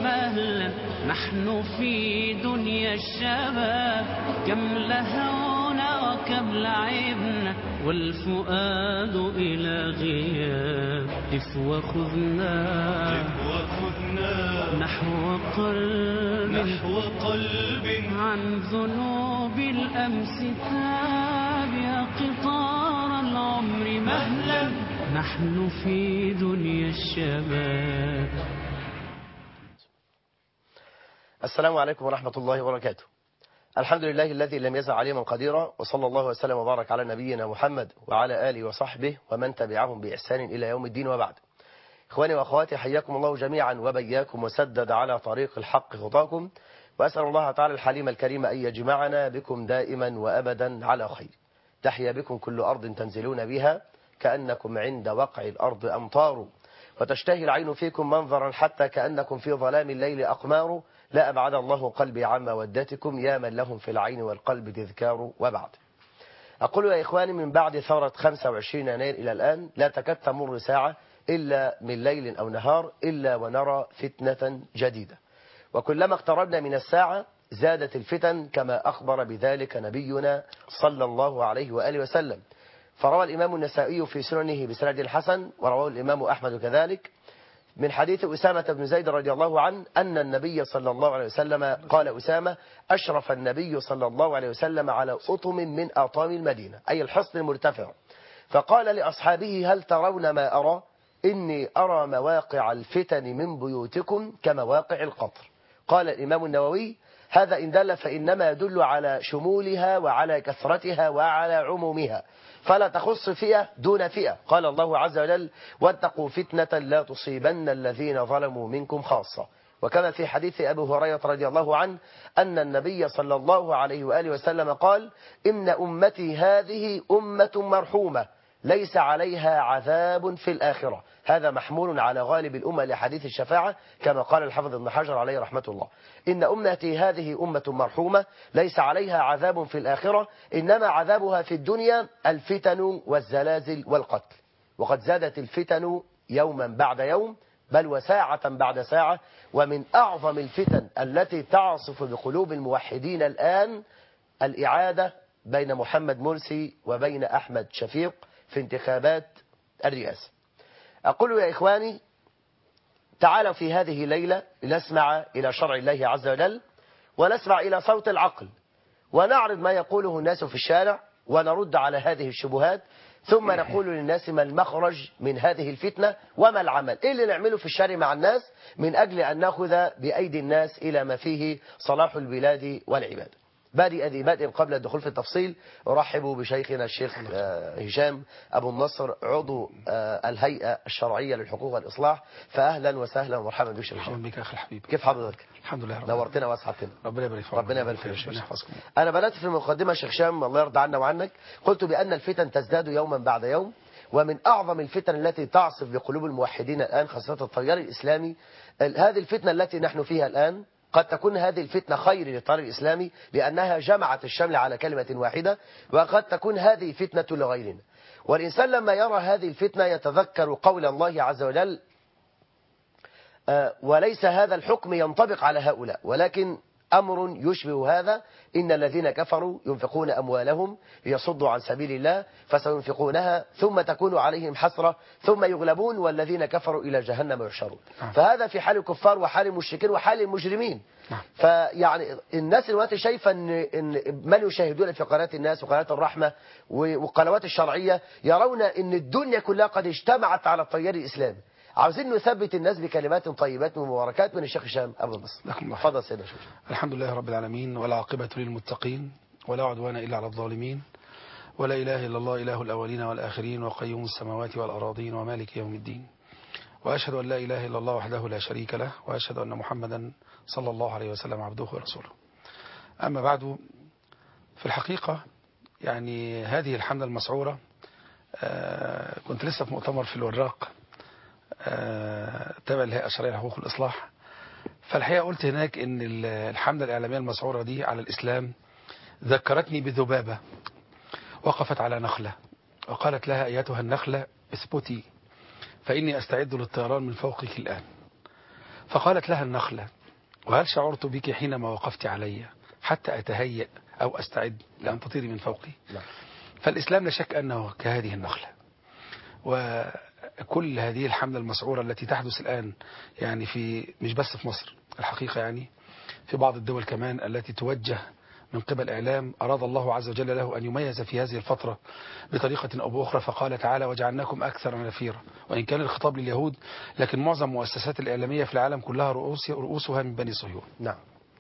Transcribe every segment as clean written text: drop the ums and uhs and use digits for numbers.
مهلا نحن في دنيا الشباب، كم لهونا وكم لعبنا والفؤاد إلى غياب. لف وخذنا نحو قلب عن ذنوب الأمس تاب. يا قطار العمر مهلا نحن في دنيا الشباب. السلام عليكم ورحمة الله وبركاته. الحمد لله الذي لم يزل عليما قديرا، وصلى الله وسلم وبارك على نبينا محمد وعلى آله وصحبه ومن تبعهم بإحسان إلى يوم الدين، وبعد. إخواني وأخواتي، حياكم الله جميعا وبياكم وسدد على طريق الحق خطاكم، وأسأل الله تعالى الحليم الكريم أن يجمعنا بكم دائما وأبدا على خير. تحيا بكم كل أرض تنزلون بها كأنكم عند وقع الأرض أمطار، وتشتهي العين فيكم منظرا حتى كأنكم في ظلام الليل أقمار. لا أبعد الله قلبي عن مودتكم يا من لهم في العين والقلب تذكار. وبعد، أقول يا إخواني، من بعد ثورة 25 يناير إلى الآن لا تكاد تمر ساعة إلا من ليل أو نهار إلا ونرى فتنة جديدة، وكلما اقتربنا من الساعة زادت الفتن، كما أخبر بذلك نبينا صلى الله عليه وآله وسلم. فروى الإمام النسائي في سننه بسند الحسن، ورواه الإمام أحمد كذلك، من حديث أسامة بن زيد رضي الله عنه أن النبي صلى الله عليه وسلم قال: أسامة: أشرف النبي صلى الله عليه وسلم على أطم من أطام المدينة، أي الحصن المرتفع، فقال لأصحابه: هل ترون ما أرى؟ إني أرى مواقع الفتن من بيوتكم كمواقع القطر. قال الإمام النووي: هذا إن دل فإنما يدل على شمولها وعلى كثرتها وعلى عمومها، فلا تخص فئة دون فئة. قال الله عز وجل: واتقوا فتنة لا تصيبن الذين ظلموا منكم خاصة. وكما في حديث أبي هريرة رضي الله عنه أن النبي صلى الله عليه وآله وسلم قال: إن أمتي هذه أمة مرحومة ليس عليها عذاب في الآخرة. هذا محمول على غالب الأمة لحديث الشفاعة، كما قال الحافظ ابن حجر عليه رحمة الله: إن أمتي هذه أمة مرحومة ليس عليها عذاب في الآخرة، إنما عذابها في الدنيا الفتن والزلازل والقتل. وقد زادت الفتن يوما بعد يوم، بل وساعة بعد ساعة. ومن أعظم الفتن التي تعصف بقلوب الموحدين الآن الإعادة بين محمد مرسي وبين أحمد شفيق في انتخابات الرئاسة. أقول يا إخواني، تعالوا في هذه الليلة لنسمع إلى شرع الله عز وجل، ونسمع إلى صوت العقل، ونعرض ما يقوله الناس في الشارع، ونرد على هذه الشبهات، ثم نقول للناس ما المخرج من هذه الفتنة وما العمل، إيه اللي نعمله في الشارع مع الناس من أجل أن نأخذ بأيدي الناس إلى ما فيه صلاح البلاد والعباد. بادئ ذي بدء قبل الدخول في التفصيل، أرحب بشيخنا الشيخ هشام أبو النصر، عضو الهيئة الشرعية للحقوق والإصلاح. فأهلا وسهلا ومرحبا بك شيخ هشام. مرحبا بك أخي الحبيب. كيف حضرتك؟ الحمد لله رب نورتنا واسعدتنا. ربنا يبارك فيك. ربنا يبارك فيك. ربنا يحفظكم. أنا بدأت في المقدمة شيخ هشام الله يرضى عنا وعنك، قلت بأن الفتن تزداد يوما بعد يوم، ومن أعظم الفتن التي تعصف بقلوب الموحدين الآن خاصة التيار الإسلامي هذه الفتنة التي نحن فيها الآن. قد تكون هذه الفتنة خير للتيار الإسلامي لأنها جمعت الشمل على كلمة واحدة، وقد تكون هذه فتنة لغيرنا. والإنسان لما يرى هذه الفتنة يتذكر قول الله عز وجل: وليس هذا الحكم ينطبق على هؤلاء ولكن أمر يشبه هذا، إن الذين كفروا ينفقون أموالهم ليصدوا عن سبيل الله فسينفقونها ثم تكون عليهم حسرة ثم يغلبون والذين كفروا إلى جهنم يحشرون. فهذا في حال الكفار وحال المشركين وحال المجرمين. فيعني الناس دلوقتي شايفة إن من يشاهدون في قناة الناس وقناة الرحمة والقنوات الشرعية يرون إن الدنيا كلها قد اجتمعت على التيار الإسلامي. عاوزين نثبت الناس بكلمات طيبات ومباركات من الشيخ هشام أبو النصر. تفضل سيدنا الشيخ. الحمد لله رب العالمين، والعاقبة للمتقين، ولا عدوان إلا على الظالمين، ولا إله إلا الله إله الأولين والآخرين، وقيوم السماوات والأراضين، ومالك يوم الدين. وأشهد أن لا إله إلا الله وحده لا شريك له، وأشهد أن محمدا صلى الله عليه وسلم عبده ورسوله. أما بعد، في الحقيقة يعني هذه الحملة المسعورة، كنت لسه في مؤتمر في الوراق تابع للهيئة الشرعية لحقوق الإصلاح، فالحقيقة قلت هناك إن الحملة الإعلامية المسعورة دي على الإسلام ذكرتني بذبابة وقفت على نخلة وقالت لها: أيتها النخلة اثبتي فإني أستعد للطيران من فوقك الآن. فقالت لها النخلة: وهل شعرت بك حينما وقفت علي حتى أتهيأ أو أستعد لأن تطيري من فوقي؟ نعم. فالإسلام لا شك أنه كهذه النخلة، وكل هذه الحملة المسعورة التي تحدث الآن يعني في مش بس في مصر الحقيقة، يعني في بعض الدول كمان التي توجه من قبل إعلام أراد الله عز وجل له أن يميز في هذه الفترة بطريقة أو بأخرى، فقال تعالى وجعلناكم أكثر نفيرا، وإن كان الخطاب لليهود لكن معظم مؤسسات الإعلامية في العالم كلها رؤوسها من بني صهيون. نعم.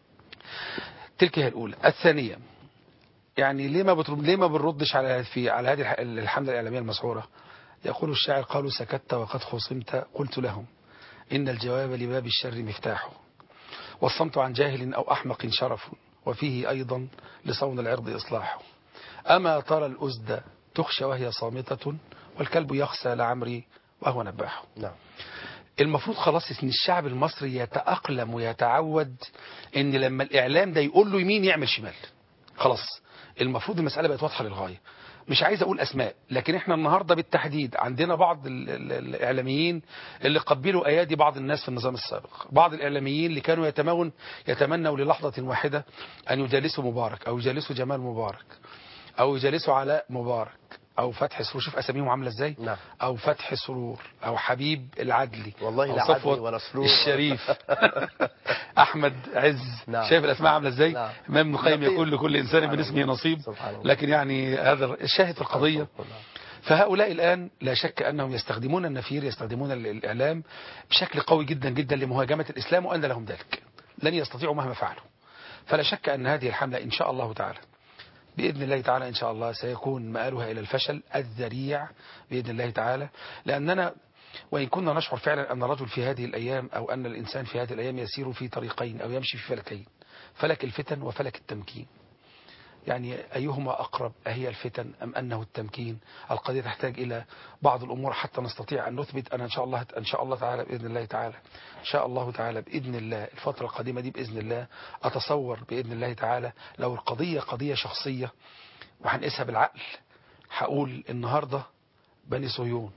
تلك هي الأولى. الثانية، يعني ليه ما بنردش على هذه الحملة الإعلامية المسعورة؟ يقول الشاعر قالوا سكت وقد خصمت قلت لهم إن الجواب لباب الشر مفتاحه، والصمت عن جاهل أو أحمق شرف، وفيه أيضا لصون العرض إصلاحه. أما ترى الأزد تخشى وهي صامتة، والكلب يخشى لعمري وهو نباحه. نعم. المفروض خلاص ان الشعب المصري يتأقلم ويتعود ان لما الإعلام ده يقول له يمين يعمل شمال. خلاص المفروض المسألة بقت واضحة للغاية. مش عايز أقول أسماء، لكن احنا النهاردة بالتحديد عندنا بعض الإعلاميين اللي قبلوا أيادي بعض الناس في النظام السابق، بعض الإعلاميين اللي كانوا يتمنوا للحظة واحدة أن يجالسوا مبارك أو يجالسوا جمال مبارك أو يجالسوا علاء مبارك أو فتحي سرور. شوف أساميهم عاملة إزاي. نعم. أو فتحي سرور أو حبيب العدلي والله أو لا عدلي صفوت ولا سرور الشريف أحمد عز. نعم. شايف الأسماء عاملة إزاي. نعم. إمام ابن القيم نقيب. يقول لكل إنسان من اسمه نصيب. لكن يعني هذا الشاهد في القضية. فهؤلاء الآن لا شك أنهم يستخدمون النفير، يستخدمون الإعلام بشكل قوي جدا جدا لمهاجمة الإسلام، وأن لهم ذلك لن يستطيعوا مهما فعلوا. فلا شك أن هذه الحملة إن شاء الله تعالى بإذن الله تعالى إن شاء الله سيكون مآلها إلى الفشل الذريع بإذن الله تعالى، لأننا وإن كنا نشعر فعلا أن الرجل في هذه الأيام أو أن الإنسان في هذه الأيام يسير في طريقين أو يمشي في فلكين، فلك الفتن وفلك التمكين. يعني أيهما أقرب، أهي الفتن أم أنه التمكين؟ القضية تحتاج إلى بعض الأمور حتى نستطيع أن نثبت. أنا إن شاء الله تعالى بإذن الله تعالى إن شاء الله تعالى بإذن الله الفترة القادمة دي بإذن الله أتصور بإذن الله تعالى لو القضية قضية شخصية وهنقيسها بالعقل، هقول النهاردة بني صهيون،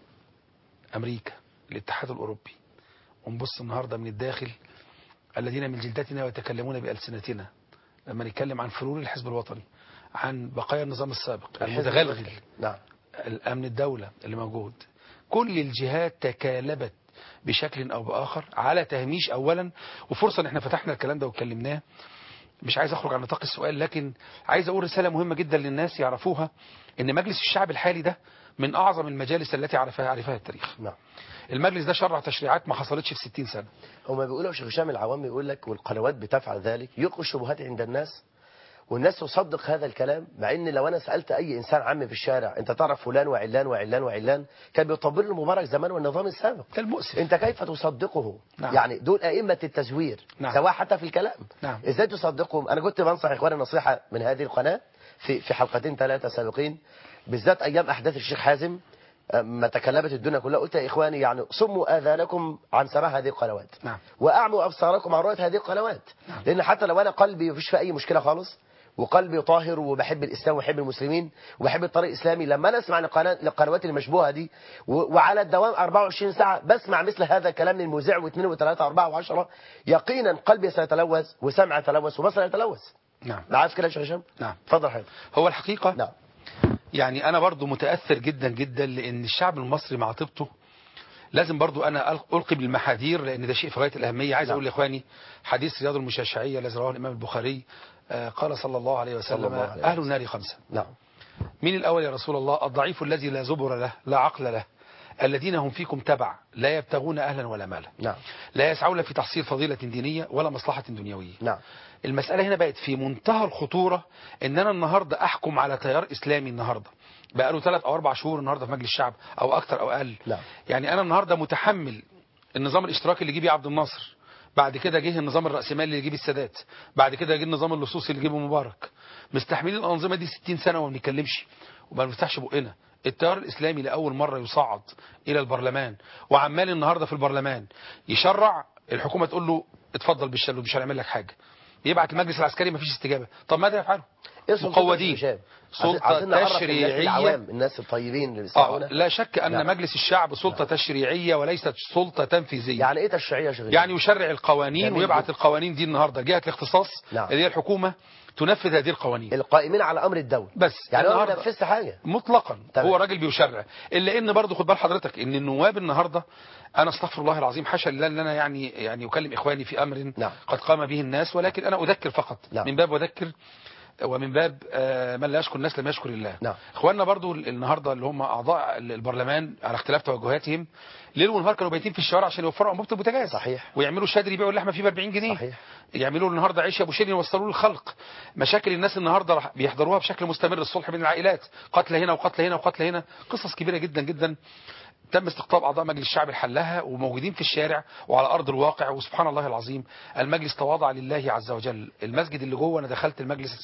أمريكا، الاتحاد الأوروبي، ونبص النهاردة من الداخل الذين من جلدتنا ويتكلمون بألسنتنا لما نتكلم عن فلول الحزب الوطني، عن بقايا النظام السابق المتغلغل، نعم، الأمن الدولة اللي موجود، كل الجهات تكالبت بشكل أو بآخر على تهميش أولا. وفرصة ان احنا فتحنا الكلام ده واتكلمناه، مش عايز أخرج عن نطاق السؤال، لكن عايز أقول رسالة مهمة جدا للناس يعرفوها، ان مجلس الشعب الحالي ده من أعظم المجالس التي عرفها التاريخ. نعم. المجلس ده شرع تشريعات ما حصلتش في 60 سنة. هما بيقولوا شيخ هشام العوام يقول لك والقنوات بتفعل ذلك، يلقوا الشبهات عند الناس والناس تصدق هذا الكلام، مع ان لو انا سألت اي انسان عام في الشارع انت تعرف فلان وعلان وعلان وعلان، كان بيطبل له مبارك زمان والنظام السابق. ده المؤسف. انت كيف تصدقه؟ نعم. يعني دول ائمة التزوير. نعم. سواء حتى في الكلام. نعم. ازاي تصدقهم؟ انا كنت بنصح اخواني نصيحة من هذه القناة في حلقتين 3 سابقين، بالذات ايام احداث الشيخ حازم ما تكلمت الدنيا كلها، قلت يا إخواني يعني صموا آذانكم عن سماع هذه القنوات. نعم. وأعموا أبصاركم عن رؤية هذه القنوات. نعم. لأن حتى لو أنا قلبي مفيش فيه أي مشكلة خالص وقلبي طاهر وبحب الإسلام وبحب المسلمين وبحب الطريق الإسلامي، لما أنا أسمع القنوات المشبوهة دي وعلى الدوام 24 ساعة بسمع مثل هذا الكلام من المذيع واثنين وثلاثة وأربعة وعشرة، يقينا قلبي سيتلوث وسمع يتلوث وبصر يتلوث. نعم. عارف كده يا شيخ هشام؟ نعم. اتفضل حضرتك. هو الحقيقة نعم. يعني أنا برضو متأثر جدا جدا، لأن الشعب المصري مع طيبته لازم برضو أنا ألقي بالمحاذير، لأن ده شيء في غاية الأهمية. عايز أقول لإخواني حديث رياض المشاشعية الذي رواه الإمام البخاري، قال صلى الله عليه وسلم أهل النار 5. نعم. مين الأول يا رسول الله؟ الضعيف الذي لا زبر له لا عقل له، الذين هم فيكم تبع لا يبتغون أهلا ولا مالا. نعم. لا يسعون في تحصيل فضيلة دينية ولا مصلحة دنيوية. نعم. المسألة هنا بقت في منتهى الخطورة، ان انا النهاردة احكم على تيار اسلامي النهاردة بقى له 3 أو 4 شهور النهاردة في مجلس الشعب او اكتر او اقل. نعم. يعني انا النهاردة متحمل النظام الاشتراكي اللي يجيبه عبد الناصر، بعد كده جه النظام الرأسمالي اللي يجيب السادات، بعد كده جه النظام اللصوصي اللي يجيبه مبارك، مستحملين الانظمة دي 60 سنة وما بنتكلمش وما بنفتحش بقنا. التيار الاسلامي لاول مرة يصعد الى البرلمان، وعمال النهاردة في البرلمان يشرع، الحكومة تقول له اتفضل بالشلو مش هنعمل لك حاجة. يبعت المجلس العسكري مفيش استجابة. طب ماذا يفعلوا؟ مقودين. سلطة تشريعية. العوام الناس الطيبين اللي بيسمعونا. لا شك أن نعم. مجلس الشعب سلطة تشريعية وليست سلطة تنفيذية. يعني ايه تشريعية يا شيخ؟ يعني يشرع القوانين ويبعت القوانين دي النهاردة جهة الاختصاص نعم. اللي هي الحكومة تنفذ هذه القوانين. القائمين على امر الدولة بس يعني هو ما نفذش حاجة مطلقا. تمام. هو راجل بيشرع. الا ان برضه خد بال حضرتك ان النواب النهارده، انا استغفر الله العظيم حاشا لله ان انا يعني اكلم اخواني في امر نعم. قد قام به الناس، ولكن انا اذكر فقط. نعم. من باب اذكر ومن باب من لا يشكر الناس لم يشكر الله. نعم. اخواننا برضو النهارده اللي هم اعضاء البرلمان على اختلاف توجهاتهم ليل ونهار كانوا بايتين في الشوارع عشان يوفروا انبوبه البوتاجاز. صحيح. ويعملوا شادر يبيعوا اللحمه فيه ب 40 جنيه. صحيح. يعملوا النهارده عيش ابو شيرين يوصلوا للخلق. مشاكل الناس النهارده بيحضروها بشكل مستمر، الصلح بين العائلات، قتل هنا وقتل هنا وقتل هنا، قصص كبيره جدا جدا تم استقطاب اعضاء مجلس الشعب لحلها وموجودين في الشارع وعلى ارض الواقع. وسبحان الله العظيم المجلس تواضع لله عز وجل. المسجد اللي جوه انا دخلت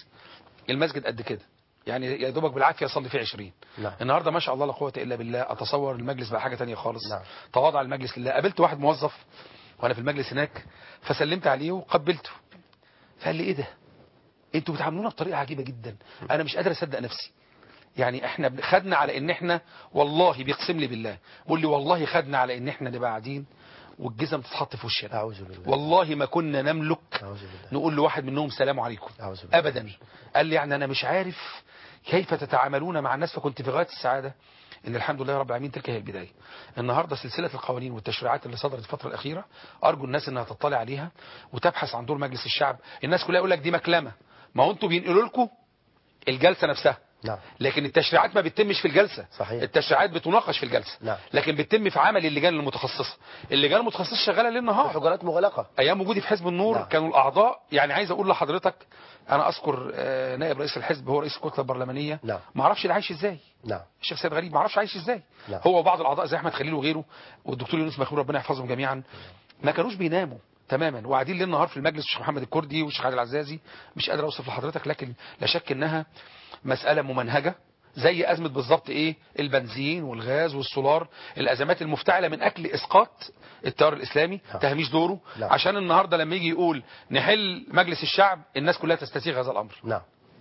المسجد قد كده، يعني يا دوبك بالعافيه اصلي فيه 20. نعم. النهارده ما شاء الله لا قوه الا بالله. اتصور المجلس بقى حاجه ثانيه خالص. نعم. تواضع المجلس لله. قابلت واحد موظف وانا في المجلس هناك فسلمت عليه وقبلته، فقال لي ايه ده؟ انتوا بتعاملونا بطريقه عجيبه جدا، انا مش قادر اصدق نفسي. يعني احنا خدنا على ان احنا، والله بيقسم لي بالله بيقول لي والله خدنا على ان احنا نبقى قاعدين والجزم تتحط في وشنا. اعوذ بالله. والله ما كنا نملك أعوذ بالله. نقول لواحد منهم سلام عليكم أعوذ بالله. ابدا. قال لي يعني انا مش عارف كيف تتعاملون مع الناس. فكنت في غايه السعاده ان الحمد لله رب العالمين تلك هي البدايه. النهارده سلسله القوانين والتشريعات اللي صدرت الفتره الاخيره ارجو الناس انها تطلع عليها وتبحث عن دور مجلس الشعب. الناس كلها يقول لك دي مكلمه، ما هو انتوا بينقلوا لكم الجلسه نفسها. نعم. لكن التشريعات ما بتتمش في الجلسة. صحيح. التشريعات بتناقش في الجلسة. نعم. لكن بتتم في عمل اللجان المتخصصة. اللجان المتخصصة شغالة ليل نهار. حجرات مغلقة. ايام وجودي في حزب النور نعم. كانوا الاعضاء، يعني عايز اقول لحضرتك انا اذكر نائب رئيس الحزب هو رئيس الكتله البرلمانيه. نعم. ما اعرفش ده عايش ازاي. نعم. الشيخ سيد غريب ما اعرفش عايش ازاي. نعم. هو وبعض الاعضاء زي احمد خليل وغيره والدكتور يونس مخلول ربنا يحفظهم جميعا ما كانوش بيناموا تماما وقاعدين ليل نهار في المجلس. الشيخ محمد الكردي والشيخ عادل العزازي مش قادر اوصف لحضرتك، لكن لا شك انها مساله ممنهجه زي أزمة بالظبط إيه البنزين والغاز والسولار، الأزمات المفتعلة من أجل إسقاط التيار الإسلامي. نعم. تهميش دوره. نعم. عشان النهاردة لما يجي يقول نحل مجلس الشعب الناس كلها تستسيغ هذا الأمر. نعم.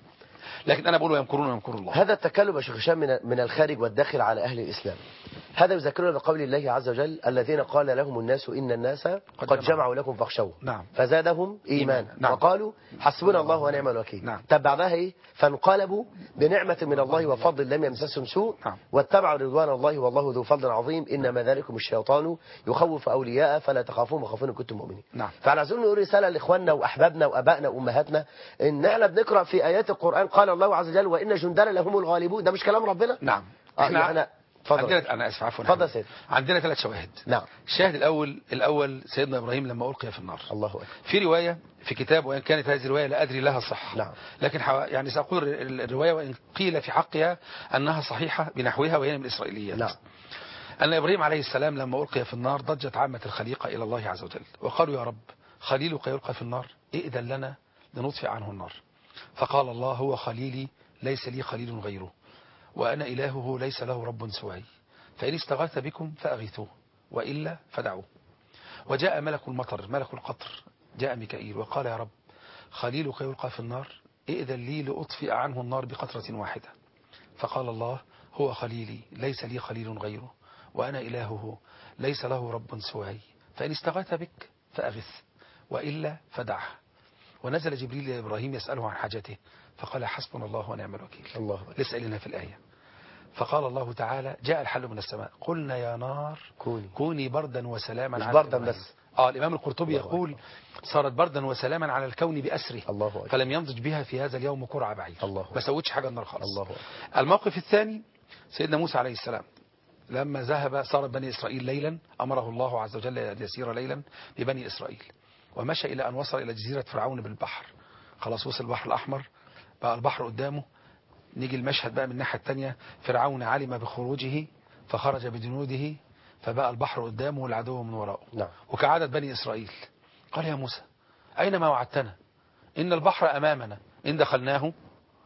لكن أنا بقول ويمكرون ويمكر الله. هذا التكلم يا شيخ هشام من الخارج والداخل على أهل الإسلام. هذا يذكرنا بقول الله عز وجل الذين قال لهم الناس إن الناس قد جمعوا لكم فاخشوه. نعم. فزادهم إيمانا. نعم. وقالوا حسبنا الله ونعم الوكيل. نعم. طب بعدها إيه؟ فانقلبوا بنعمة من الله وفضل لم يمسسهم سوء. نعم. واتبعوا رضوان الله والله ذو فضل عظيم إنما ذلكم الشيطان يخوف أولياء فلا تخافون وخافون إن كنتم مؤمنين. نعم. فعلى عايزين نقول رسالة لإخواننا وأحبابنا وأبائنا وأمهاتنا إن احنا بنقرأ في آيات القرآن قال الله عز وجل وإن جندنا لهم الغالبون. ده مش كلام ربنا؟ نعم. احنا عندنا أنا أسف عفوا. اتفضل سيدي. عندنا 3 شواهد. نعم. الشاهد الأول سيدنا إبراهيم لما ألقي في النار. الله أكبر. في رواية في كتاب وإن كانت هذه الرواية لا أدري لها صح. نعم. لكن يعني سأقول الرواية وإن قيل في حقها أنها صحيحة بنحوها وهي من الإسرائيليات. نعم. أن إبراهيم عليه السلام لما ألقي في النار ضجت عامة الخليقة إلى الله عز وجل وقالوا يا رب خليلك يلقى في النار ائذن لنا لنطفئ عنه النار. فقال الله هو خليلي ليس لي خليل غيره وأنا إلهه ليس له رب سواي فإن استغاث بكم فأغيثوه وإلا فدعوه. وجاء ملك المطر ملك القطر جاء ميكائيل وقال يا رب خليلك يلقى في النار ائذن لي لأطفئ عنه النار بقطرة واحدة. فقال الله هو خليلي ليس لي خليل غيره وأنا إلهه ليس له رب سواي فإن استغاث بك فأغث وإلا فدعه. ونزل جبريل لإبراهيم يسأله عن حاجته فقال حسبنا الله ونعم الوكيل. الله أكبر. لسه لنا في الآية. فقال الله تعالى جاء الحل من السماء قلنا يا نار كوني بردا وسلاما مش على بردا إبراهيم. بس. الإمام القرطبي يقول صارت بردا وسلاما على الكون بأسره. الله أكبر. فلم ينضج بها في هذا اليوم كرع بعيد. الله ما سوتش حاجة النار خالص. الله أكبر. الموقف الثاني سيدنا موسى عليه السلام لما ذهب صار بني إسرائيل ليلا أمره الله عز وجل أن يسير ليلا ببني إسرائيل ومشى إلى أن وصل إلى جزيرة فرعون بالبحر. خلاص وصل البحر الأحمر بقى البحر قدامه. نيجي المشهد بقى من الناحية التانية فرعون علم بخروجه فخرج بجنوده فبقى البحر قدامه والعدو من وراءه. نعم. وكعادة بني إسرائيل قال يا موسى أين ما وعدتنا إن البحر أمامنا إن دخلناه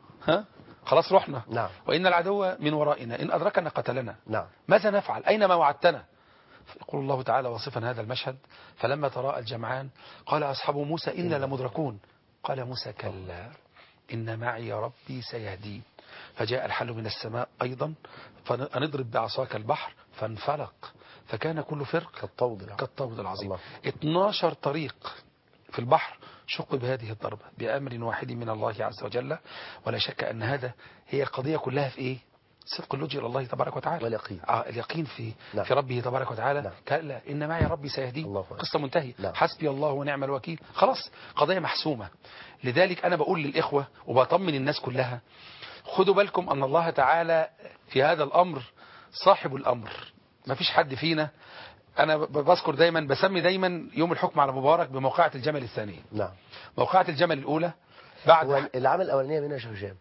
خلاص رحنا. نعم. وإن العدو من ورائنا إن أدركنا قتلنا. نعم. ماذا نفعل أين ما وعدتنا. يقول الله تعالى واصفا هذا المشهد فلما تراءى الجمعان قال أصحاب موسى إنا لمدركون قال موسى كلا إن معي ربي سيهدين. فجاء الحل من السماء أيضا فنضرب بعصاك البحر فانفلق فكان كل فرق كالطود العظيم. الله. 12 طريق في البحر شق بهذه الضربة بأمر واحد من الله عز وجل. ولا شك أن هذا هي القضية كلها في إيه؟ صدق اللجوء إلى الله تبارك وتعالى واليقين. اليقين في نعم. في ربه تبارك وتعالى. نعم. كلا إن معي ربي سيهدين. الله أكبر. قصة منتهية. نعم. حسبي الله ونعم الوكيل. خلاص قضية محسومة. لذلك أنا بقول للإخوة وبطمن الناس كلها خدوا بالكم أن الله تعالى في هذا الأمر صاحب الأمر. ما فيش حد فينا. أنا بذكر دايما بسمي دايما يوم الحكم على مبارك بموقعة الجمل الثانية. نعم. موقعة الجمل الأولى بعد هو العمل الأولانية مين يا شيخ هشام؟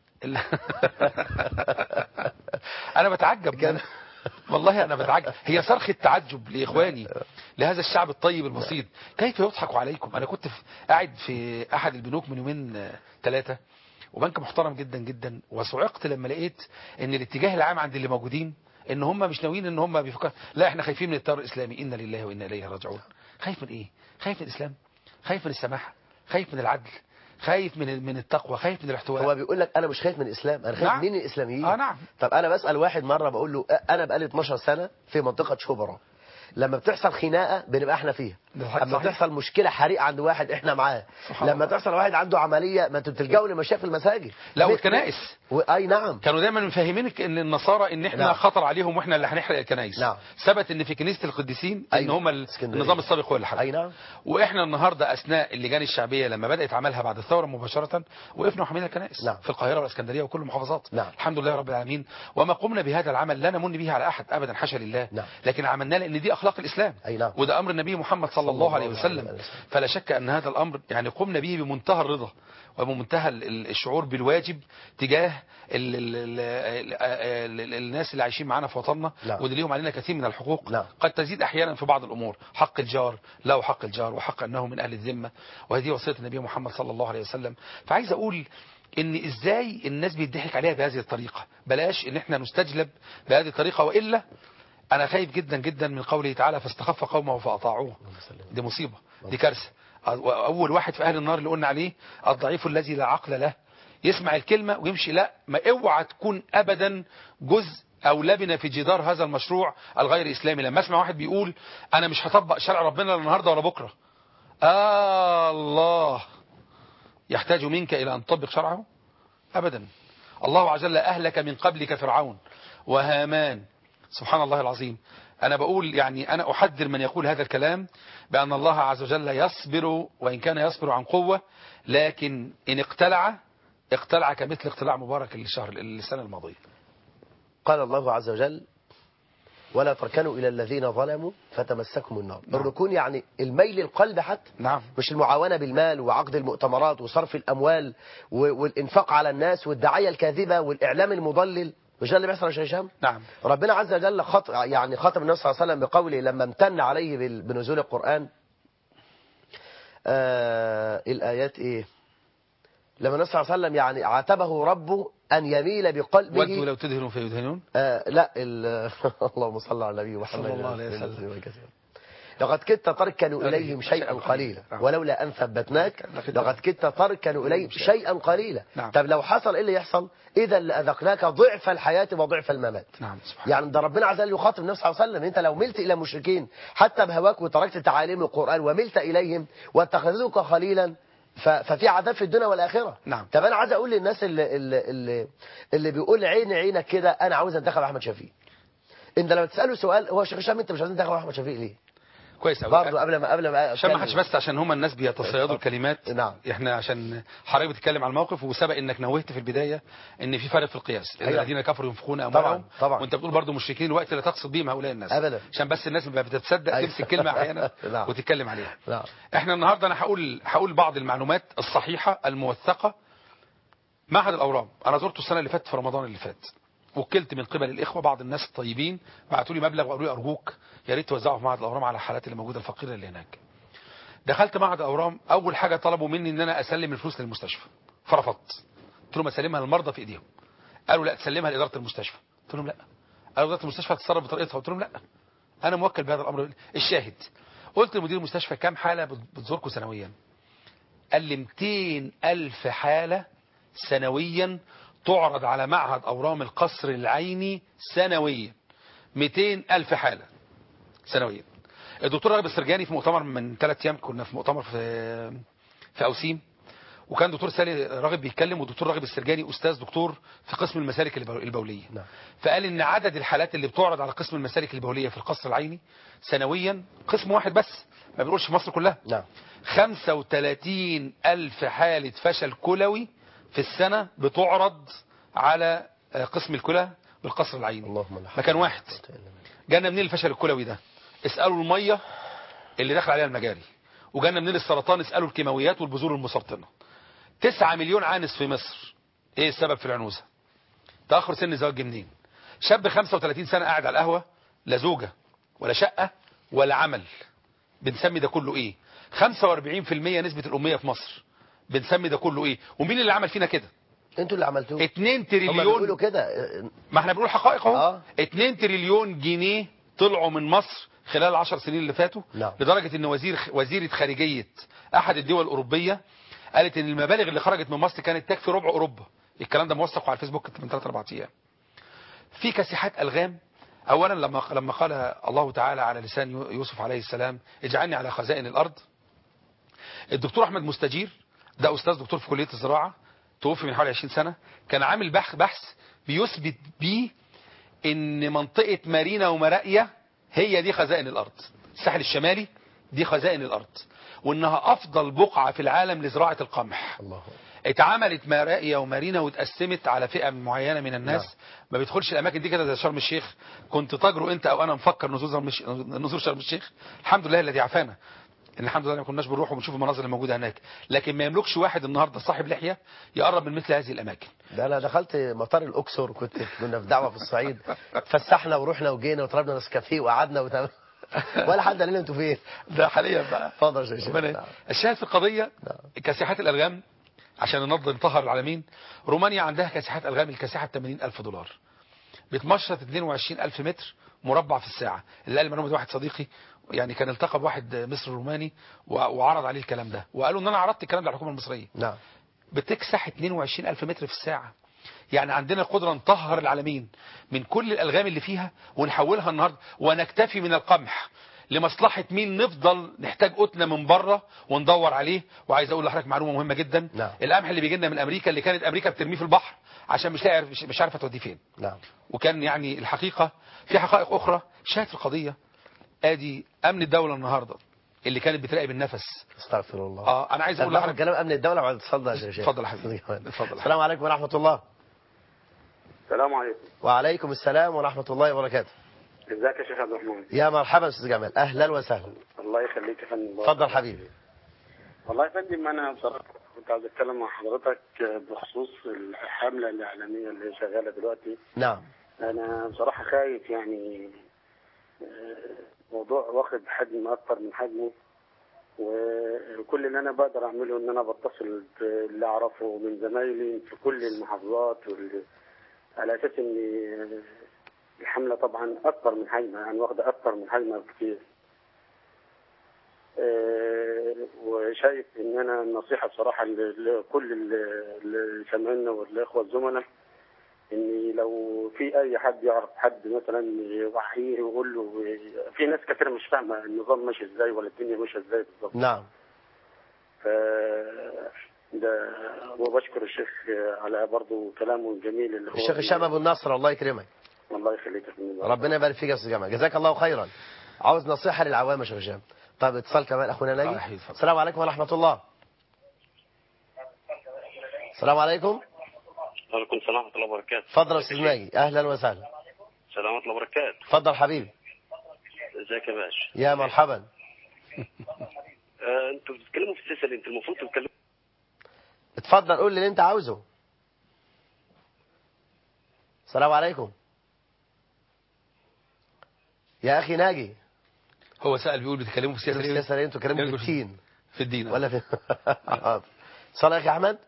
أنا بتعجب والله أنا بتعجب. هي صرخة تعجب لإخواني لهذا الشعب الطيب البسيط كيف يضحك عليكم. أنا كنت قاعد في أحد البنوك من يومين 3 وبنك محترم جدا جدا وصعقت لما لقيت ان الاتجاه العام عند اللي موجودين ان هم مش ناويين ان هم بيفكروا لا احنا خايفين من التيار الاسلامي إنا لله وإنا إليه راجعون. خايف من ايه؟ خايف من الاسلام، خايف من السماحه، خايف من العدل، خايف من التقوى، خايف من الاحتواء. هو بيقول لك انا مش خايف من الاسلام، انا خايف نعم. من الاسلاميين. نعم. طب انا بسأل واحد مرة بقول له انا بقالي 12 سنة في منطقة شبرا، لما بتحصل خناقة بنبقى احنا فيها، لما بتحصل مشكلة حريق عند واحد احنا معاه، لما تحصل واحد عنده عملية ما انتوا بتلجأوا لمشايخ المساجد. لا والكنائس اي نعم كانوا دايما مفهمينك ان النصارى ان احنا نعم. خطر عليهم واحنا اللي هنحرق الكنائس. نعم. ثبت ان في كنيسة القديسين ان هم النظام السابق هو اللي حرق. اي نعم. واحنا النهارده اثناء اللجان الشعبيه لما بدات عملها بعد الثوره مباشره وقفنا وحمينا الكنائس. نعم. في القاهره والاسكندريه وكل المحافظات. نعم. الحمد لله رب العالمين. وما قمنا بهذا العمل لا نمن به على احد ابدا حاشا لله. نعم. لكن عملناه لان دي اخلاق الاسلام. اي نعم. وده امر النبي محمد صلى الله عليه وسلم. فلا شك ان هذا الامر يعني قمنا به بمنتهى الرضا وبمنتهى الشعور بالواجب تجاه الناس اللي عايشين معانا في وطننا. نعم. ودي ليهم علينا كثير من الحقوق. نعم. قد تزيد احيانا في بعض الامور. حق الجار له حق الجار وحق انه من اهل الذمه وهذه وصيه النبي محمد صلى الله عليه وسلم. فعايز اقول ان ازاي الناس بيضحك عليها بهذه الطريقه. بلاش ان احنا نستجلب بهذه الطريقه والا انا خايف جدا جدا من قوله تعالى فاستخف قومه فاطاعوه. دي مصيبه، دي كارثه. اول واحد في اهل النار اللي قلنا عليه الضعيف الذي لا عقل له يسمع الكلمه ويمشي. لا ما اوعى تكون ابدا جزء او لبنه في جدار هذا المشروع الغير اسلامي. لما اسمع واحد بيقول انا مش هطبق شرع ربنا لا النهارده ولا بكره، الله يحتاج منك الى ان تطبق شرعه ابدا. الله عز وجل اهلك من قبلك فرعون وهامان. سبحان الله العظيم. أنا بقول يعني أنا أحذر من يقول هذا الكلام بأن الله عز وجل يصبر وإن كان يصبر عن قوة لكن إن اقتلع كمثل اقتلاع مبارك السنة الماضية. قال الله عز وجل ولا تركنوا إلى الذين ظلموا فتمسكهم النار. نعم. الركون يعني الميل القلب حتى. نعم. مش المعاونة بالمال وعقد المؤتمرات وصرف الأموال والإنفاق على الناس والدعاية الكاذبة والإعلام المضلل. مش ده اللي بيحصل يا شيخ هشام؟ نعم. ربنا عز وجل خاطب النبي صلى الله عليه وسلم بقوله لما امتن عليه بنزول القرآن. الآيات إيه؟ لما النبي صلى الله عليه وسلم يعني عاتبه ربه أن يميل بقلبه. ودوا لو تدهنوا فيدهنون. لا اللهم صل على النبي محمد صلى الله عليه وسلم. لقد كدت تركنوا إليهم شيئا قليلا ولولا أن ثبتناك لقد كدت تركنوا إليهم شيئا قليلا. نعم. طب لو حصل إيه اللي يحصل؟ إذا لأذقناك ضعف الحياة وضعف الممات. نعم. سبحان يعني ده ربنا عز وجل يخاطب النبي صلى الله عليه وسلم أنت لو ملت إلى مشركين حتى بهواك وتركت تعاليم القرآن وملت إليهم واتخذوك خليلا ففي عذاب في الدنيا والآخرة. نعم. طب أنا عايز أقول للناس اللي بيقول عينك كده أنا عاوز أنتخب أحمد شفيق. أنت لما تسأله سؤال هو شيخ هشام أنت مش عايز تنتخب أحمد شفيق ليه؟ كويس قوي. برضه قبل ما عشان ما حدش بس عشان هم الناس بيتصيدوا الكلمات. نعم. احنا عشان حضرتك بتتكلم عن الموقف وسبق انك نوهت في البدايه ان في فرق في القياس. أيوة. الذين كفروا ينفقون اموالهم. طبعا. وانت بتقول برضه مشركين الوقت لا تقصد بهم هؤلاء الناس ابدا. عشان بس الناس ما بتتصدق أيوة. تمسك كلمه احيانا نعم. وتتكلم عليها. نعم. احنا النهارده انا هقول بعض المعلومات الصحيحه الموثقه. معهد الاورام انا زرته السنه اللي فاتت في رمضان اللي فات. وكلت من قبل الاخوه بعض الناس الطيبين بعتوا لي مبلغ وقالوا لي ارجوك يا ريت توزعه في معهد الاورام على الحالات اللي موجوده الفقيره اللي هناك. دخلت معهد الاورام اول حاجه طلبوا مني ان انا اسلم الفلوس للمستشفى فرفضت. قلت لهم اسلمها للمرضى في ايديهم. قالوا لا تسلمها لاداره المستشفى. قلت لهم لا. قالوا اداره المستشفى هتتصرف بطريقتها. قلت لهم لا انا موكل بهذا الامر. الشاهد قلت لمدير المستشفى كام حاله بتزوركم سنويا؟ قال لي 200,000 حالة سنويا تعرض على معهد أورام القصر العيني سنويا. 200,000 حالة سنويا. الدكتور راغب السرجاني في مؤتمر من 3 أيام، كنا في مؤتمر في أوسيم، وكان دكتور سالي راغب بيتكلم، والدكتور راغب السرجاني أستاذ دكتور في قسم المسالك البولية. نعم. فقال إن عدد الحالات اللي بتعرض على قسم المسالك البولية في القصر العيني سنويا، قسم واحد بس، ما بنقولش في مصر كلها، نعم. 35,000 حالة فشل كلوي في السنة بتعرض على قسم الكلى بالقصر العيني. اللهم لا حول مكان ولا واحد. قوة إلا بالله. جانا منين الفشل الكلوي ده؟ اسألوا المية اللي داخل عليها المجاري. وجانا منين السرطان؟ اسألوا الكيماويات والبذور المسرطنة. 9 مليون عانس في مصر. ايه السبب في العنوسة؟ تأخر سن الزواج منين؟ شاب 35 سنة قاعد على القهوة، لا زوجة ولا شقة ولا عمل. بنسمي ده كله ايه؟ 45% نسبة الأمية في مصر. بنسمي ده كله ايه؟ ومين اللي عمل فينا كده؟ انتوا اللي عملتوه. 2 هم تريليون. بيقولوا كده. ما احنا بنقول حقائق اهو. 2 تريليون جنيه طلعوا من مصر خلال 10 سنين اللي فاتوا. نعم. لدرجة ان وزيرة خارجية احد الدول الاوروبية قالت ان المبالغ اللي خرجت من مصر كانت تكفي ربع اوروبا. الكلام ده موثق على الفيسبوك من 3-4 ايام. في كاسحات الغام. اولا لما قال الله تعالى على لسان يوسف عليه السلام اجعلني على خزائن الارض، الدكتور احمد مستجير ده استاذ دكتور في كلية الزراعة، توفي من حوالي 20 سنة، كان عامل بحث بيثبت بيه ان منطقة مارينا ومراقيا هي دي خزائن الارض. الساحل الشمالي دي خزائن الارض، وانها افضل بقعة في العالم لزراعة القمح. الله. اتعملت مراقيا ومارينا واتقسمت على فئة معينة من الناس. نعم. ما بيدخلش الاماكن دي كده زي شرم الشيخ. كنت تجرؤ انت او انا نفكر نزور شرم الشيخ؟ الحمد لله الذي عافانا، ان الحمد لله ما كناش بنروح وبنشوف المناظر اللي موجوده هناك. لكن ما يملكش واحد النهارده صاحب لحيه يقرب من مثل هذه الاماكن. ده انا دخلت مطار الاقصر، كنا في دعوه في الصعيد، اتفسحنا ورحنا وجينا وطلبنا نسكافيه وقعدنا ولا حد قال لنا انتوا فين. ده حاليا بقى. اتفضل يا شيخ. الشاهد في القضيه كاسحات الالغام، عشان النهارده نطهر العالمين. رومانيا عندها كاسحات الغام، الكاسحه $80,000 بتمشط 22,000 متر مربع في الساعه. اللي قال المعلومه دي واحد صديقي، يعني كان التقى بواحد مصري روماني وعرض عليه الكلام ده، وقالوا ان انا عرضت الكلام ده على الحكومه المصريه. نعم. بتكسح 22,000 متر في الساعه. يعني عندنا قدره نطهر العالمين من كل الالغام اللي فيها ونحولها النهارده، ونكتفي من القمح. لمصلحة مين نفضل نحتاج قوتنا من بره وندور عليه؟ وعايز اقول لحضرتك معلومة مهمة جدا. نعم. القمح اللي بيجي لنا من امريكا، اللي كانت امريكا بترميه في البحر عشان مش عارفه توديه فين. نعم. وكان يعني الحقيقة في حقائق اخرى. شاهد في القضية ادي امن الدولة النهاردة اللي كانت بتراقب النفس. استغفر الله. انا عايز اقول لحضرتك كلام امن الدولة وعلى الاتصال ده يا شيخ. اتفضل يا حبيبي. اتفضل. السلام عليكم ورحمة الله. السلام عليكم. وعليكم السلام ورحمة الله وبركاته. ازيك يا شيخ عبد الرحمن؟ يا مرحبا استاذ جمال، اهلا وسهلا. الله يخليك يا فندم. اتفضل حبيبي. والله يا فندم انا بصراحه كنت عايز اتكلم مع حضرتك بخصوص الحمله الاعلاميه اللي شغاله دلوقتي. نعم. انا بصراحه خايف، يعني موضوع واخد حجم اكتر من حجمه، وكل اللي انا بقدر اعمله ان انا بتصل باللي اعرفه من زمايلي في كل المحافظات على اساس ان الحملة طبعا أكبر من حجمها، يعني واخدة أكبر من حجمها بكثير. وشايف إن أنا النصيحة بصراحة لكل اللي سامعنا والإخوة الزملاء، إن لو في أي حد يعرف حد مثلا يوعيه ويقول له. في ناس كثير مش فاهمة النظام ماشي إزاي ولا الدنيا ماشية إزاي بالظبط. نعم. ده وبشكر الشيخ على برضه كلامه الجميل اللي هو الشيخ هشام ابو النصر، الله يكرمك. الله يخليك يا فندم. ربنا يبارك فيك يا استاذ جمال، جزاك الله خيرا. عاوز نصيحه للعوام يا شيخ هشام. طب اتصال كمان اخونا ناجي. السلام عليكم ورحمه الله. السلام عليكم. وعليكم السلام ورحمه الله وبركاته. اتفضل يا استاذ ناجي، اهلا وسهلا. السلام ورحمه الله وبركاته. اتفضل حبيبي. ازيك يا باشا؟ يا مرحبا. انتوا بتتكلموا في السياسه اللي انتوا المفروض تتكلموا. اتفضل قول لي اللي انت عاوزه. السلام عليكم يا اخي ناجي. هو سأل بيقول بتتكلموا في السياسة ليه؟ السياسة ليه؟ انتوا بتتكلموا في الدين. في الدين ولا في صلى يا اخي احمد.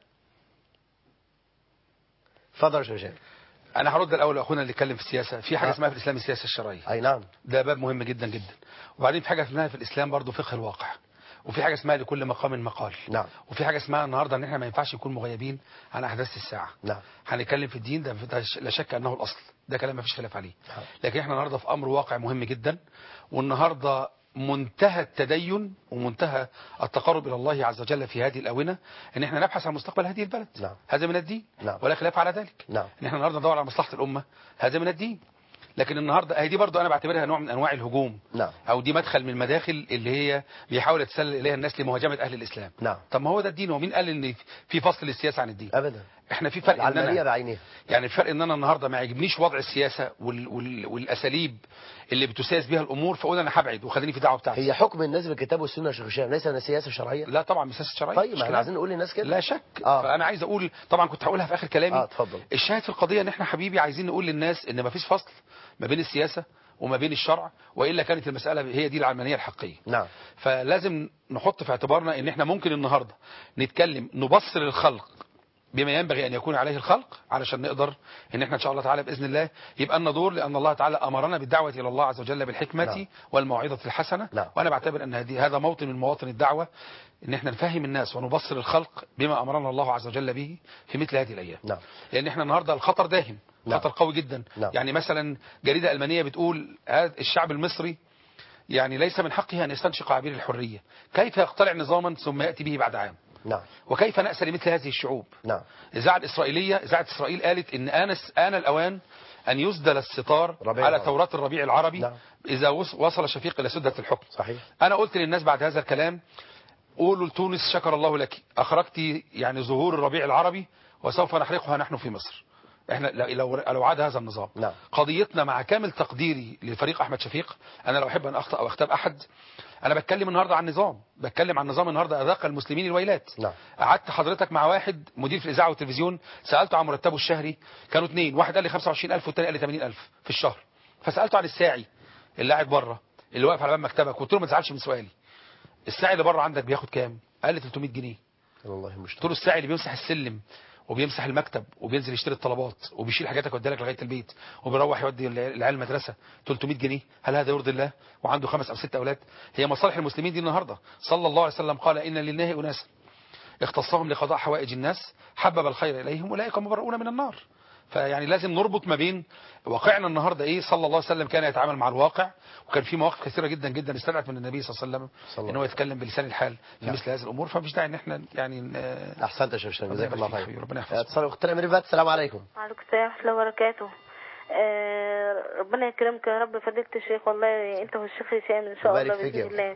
اتفضل يا شيخ هشام. انا هرد الاول اخونا اللي اتكلم في السياسه. في حاجه اسمها في الاسلام السياسه الشرعيه. اي نعم. ده باب مهم جدا جدا. وبعدين في حاجه اسمها في الاسلام برضه فقه الواقع. وفي حاجة اسمها لكل مقام مقال. نعم. وفي حاجة اسمها النهاردة ان احنا ما ينفعش نكون مغيبين عن احداث الساعة. نعم. هنتكلم في الدين ده لا شك انه الاصل، ده كلام ما فيش خلاف عليه. نعم. لكن احنا النهاردة في امر واقع مهم جدا، والنهاردة منتهى التدين ومنتهى التقرب الى الله عز وجل في هذه الاونة ان احنا نبحث عن مستقبل هذه البلد. نعم. هذا من الدين. نعم. ولا خلاف على ذلك. نعم. ان احنا النهاردة ندور على مصلحة الامة، هذا من الدين. لكن النهاردة هي دي برضو انا بعتبرها نوع من انواع الهجوم. نعم. او دي مدخل من المداخل اللي هي بيحاول يتسلل اليها الناس لمهاجمة اهل الاسلام. نعم. طب ما هو ده الدين، ومين قال ان في فصل للسياسة عن الدين؟ ابدا. احنا في فرق العلمانية بعينها. يعني الفرق ان انا النهارده ما يعجبنيش وضع السياسة والاساليب اللي بتساس بها الامور، فاقول انا هبعد وخليني في الدعوه بتاعتي. هي حكم الناس بالكتاب والسنه يا شيخ هشام ليس من سياسه شرعيه؟ لا طبعا مش سياسه شرعيه. طيب ما احنا عايزين نقول للناس كده. لا شك. آه. فانا عايز اقول طبعا كنت هقولها في اخر كلامي. اتفضل. الشاهد في القضيه ان احنا حبيبي عايزين نقول للناس ان ما فيش فصل ما بين السياسه وما بين الشرع، والا كانت المساله هي دي العلمانيه الحقيقيه. نعم. فلازم نحط في اعتبارنا ان احنا ممكن النهارده نتكلم نبصر الخلق بما ينبغي أن يكون عليه الخلق، علشان نقدر ان احنا ان شاء الله تعالى بإذن الله يبقى لنا دور، لأن الله تعالى أمرنا بالدعوة إلى الله عز وجل بالحكمة. نعم. والموعظة الحسنة. نعم. وأنا بعتبر أن هذا موطن من مواطن الدعوة، ان احنا نفهم الناس ونبصر الخلق بما أمرنا الله عز وجل به في مثل هذه الأيام. نعم. لأن احنا النهاردة الخطر داهم. نعم. خطر قوي جدا. نعم. يعني مثلا جريدة ألمانية بتقول الشعب المصري يعني ليس من حقه أن يستنشق عبير الحرية، كيف يقتلع نظاما ثم يأتي به بعد عام. نعم. وكيف نأسى لمثل هذه الشعوب. نعم. إذاعة إسرائيل قالت إن آن الأوان أن يسدل الستار على ثورات الربيع العربي. نعم. إذا وصل شفيق إلى سدة الحكم. صحيح. أنا قلت للناس بعد هذا الكلام قولوا لتونس شكر الله لك، أخرجت يعني ظهور الربيع العربي وسوف نحرقها نحن في مصر. احنا لو عاد هذا النظام. نعم. قضيتنا مع كامل تقديري للفريق أحمد شفيق، أنا لو أحب أن أخطأ أو أختاب أحد، أنا بتكلم النهاردة عن نظام، بتكلم عن نظام النهاردة أذاق المسلمين الويلات. نعم. قعدت حضرتك مع واحد مدير في الإذاعة والتلفزيون، سألته عن مرتبه الشهري، كانوا اثنين، واحد قال لي 25,000 والثاني قال لي 80,000 في الشهر. فسألته عن الساعي اللي قاعد بره اللي واقف على باب مكتبك، قلت له ما تزعلش من سؤالي، الساعي اللي بره عندك بياخد كام؟ قال لي 300 جنيه. والله قلت له الساعي اللي بيمسح السلم وبيمسح المكتب وبينزل يشتري الطلبات وبيشيل حاجاتك ويديها لك لغايه البيت وبيروح يودي العيال المدرسه 300 جنيه، هل هذا يرضي الله؟ وعنده 5 أو 6 اولاد. هي مصالح المسلمين دي النهارده. صلى الله عليه وسلم قال ان لله اناسا اختصهم لقضاء حوائج الناس حبب الخير اليهم اولئك مبرؤون من النار. فيعني لازم نربط ما بين واقعنا النهارده ايه. صلى الله عليه وسلم كان يتعامل مع الواقع، وكان في مواقف كثيره جدا جدا استدعت من النبي صلى الله عليه وسلم ان هو يتكلم بلسان الحال في مثل هذه الامور. فمش داعي ان احنا يعني احسنت يا شيخ، جزاك الله خير. ربنا يحفظك. اتصال اختنا مريفات. السلام عليكم. وعليكم السلام ورحمه الله وبركاته. ربنا يكرمك يا رب فضيلة الشيخ، والله انت والشيخ هشام ان شاء الله باذن الله.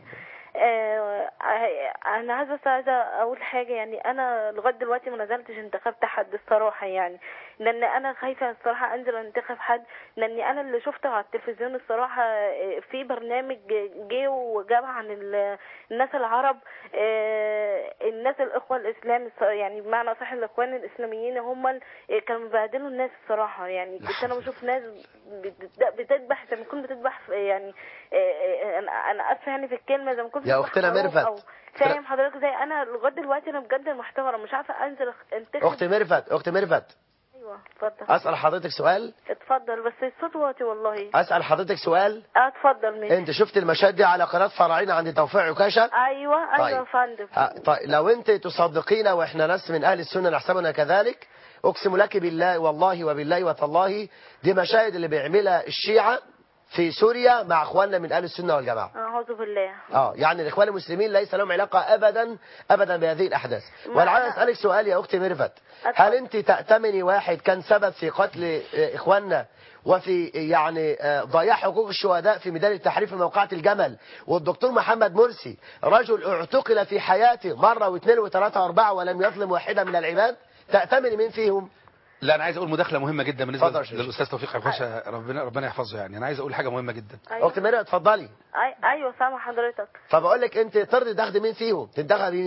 انا عايزه اقول حاجه، يعني انا لغايه دلوقتي ما نزلتش انتخبت حد الصراحه، يعني لان انا خايفه الصراحه انزل انتخب حد، لان انا اللي شفته على التلفزيون الصراحه في برنامج جه وجاب عن الناس العرب، الناس الاخوه الاسلام، يعني بمعنى صح الاخوان الاسلاميين هم كانوا بيبهدلوا الناس الصراحه. يعني كنت انا بشوف ناس بتذبح زي ما تكون بتذبح، يعني انا اسفه يعني في الكلمه، زي ما تكون يا اختنا ميرفت فاهم حضرتك زي انا لغايه دلوقتي انا بجد محتاره مش عارفه انزل انتخب. اختي ميرفت ايوه اتفضل. اسال حضرتك سؤال. اتفضل بس الصوت واطي والله. اسال حضرتك سؤال. اتفضل ماشي. انت شفت المشاهد دي على قناه فراعنه عند توفيق عكاشه؟ ايوه طيب. يا فندم. طيب لو انت تصدقين واحنا ناس من اهل السنه نحسبنا كذلك، اقسم لك بالله والله وبالله وتالله دي مشاهد اللي بيعملها الشيعه في سوريا مع اخواننا من اهل السنه والجماعه. اعوذ بالله. يعني الاخوان المسلمين ليس لهم علاقه ابدا بهذه الاحداث. وانا عايز اسالك سؤال يا اختي ميرفت، هل انت تأتمني واحد كان سبب في قتل اخواننا وفي يعني ضياع حقوق الشهداء في ميدان التحرير في موقعة الجمل، والدكتور محمد مرسي رجل اعتقل في حياته مرة واثنين وثلاثة واربعة ولم يظلم واحدة من العباد، تأتمني مين فيهم؟ لا انا عايز اقول مداخله مهمه جدا بالنسبه للاستاذ توفيق عكاشه، ربنا يحفظه. يعني انا عايز اقول حاجه مهمه جدا. اختي ميرفت اتفضلي. ايوه سامع حضرتك. فبقول لك انت ترضي تاخدي مين فيهم؟ تنتخبي مين؟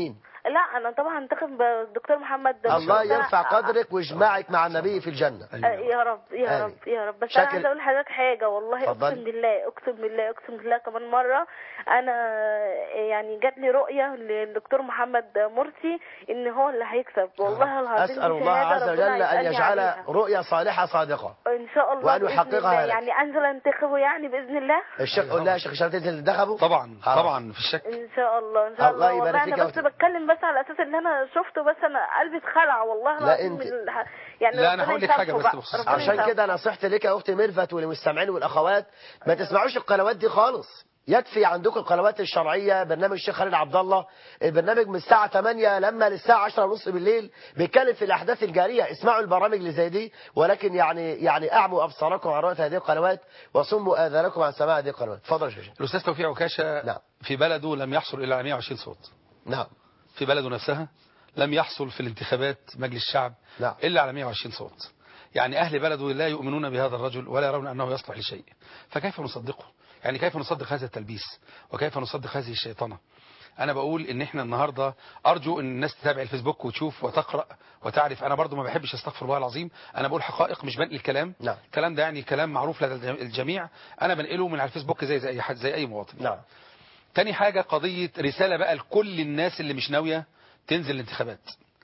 لا انا طبعا هنتخب الدكتور محمد الله مرسي. يرفع قدرك ويجمعك مع النبي في الجنة. يا رب يا آمين. رب يا رب. بس انا شكل- عايزه اقول لحضرتك حاجه والله. اتفضلي. اقسم بالله اقسم بالله اقسم بالله كمان مره انا يعني جات لي رؤيه للدكتور محمد مرسي ان هو اللي هيكسب والله العظيم. أسأل دي الله شهادة عز ربنا وجل أن يسألني يجعل عليها. رؤيا صالحة صادقة ان شاء الله وأن بإذن يحققها الله. لك. يعني انزل انتخبه يعني باذن الله. الشيخ قول لها الشيخ هشام تنزل تنتخبه طبعا خلاص. طبعا في الشك. ان شاء الله ان شاء الله الله. يبارك والله فيك انا يا بس أختي. بتكلم بس على اساس اللي انا شفته. بس انا قلبي اتخلع والله لا العظيم انت. يعني لا، أنا ربنا هقول لك حاجة يسامحه بس بقى. بخصوص ربنا عشان يسامحه. كده نصيحتي لك يا أختي ميرفت وللمستمعين والأخوات ما تسمعوش القنوات دي خالص. يكفي عندكم القنوات الشرعية. برنامج الشيخ خالد عبد الله البرنامج من الساعة 8 لما للساعة 10:30 بالليل بيتكلم في الأحداث الجارية. اسمعوا البرامج اللي زي دي ولكن يعني أعموا أبصاركم عن رؤية هذه القنوات وصموا آذانكم عن سماع هذه القنوات. اتفضل يا شيخ. الأستاذ توفيق عكاشة نعم. في بلده لم يحصل إلا على 120 صوت. نعم. في بلده نفسها لم يحصل في الانتخابات مجلس الشعب نعم. إلا على 120 صوت. يعني أهل بلده لا يؤمنون بهذا الرجل ولا يرون أنه يصلح لشيء. فكيف نصدقه؟ يعني كيف نصدق هذا التلبيس وكيف نصدق هذه الشيطنة؟ أنا بقول إن إحنا النهاردة أرجو إن الناس تتابع الفيسبوك وتشوف وتقرأ وتعرف. أنا برضو ما بحبش استغفر الله العظيم. أنا بقول حقائق مش بنقل الكلام. نعم. الكلام ده يعني كلام معروف لدى الجميع. أنا بنقله من على الفيسبوك زي أي حد زي أي مواطن. نعم. تاني حاجة قضية رسالة بقى لكل الناس اللي مش ناوية تنزل الانتخابات.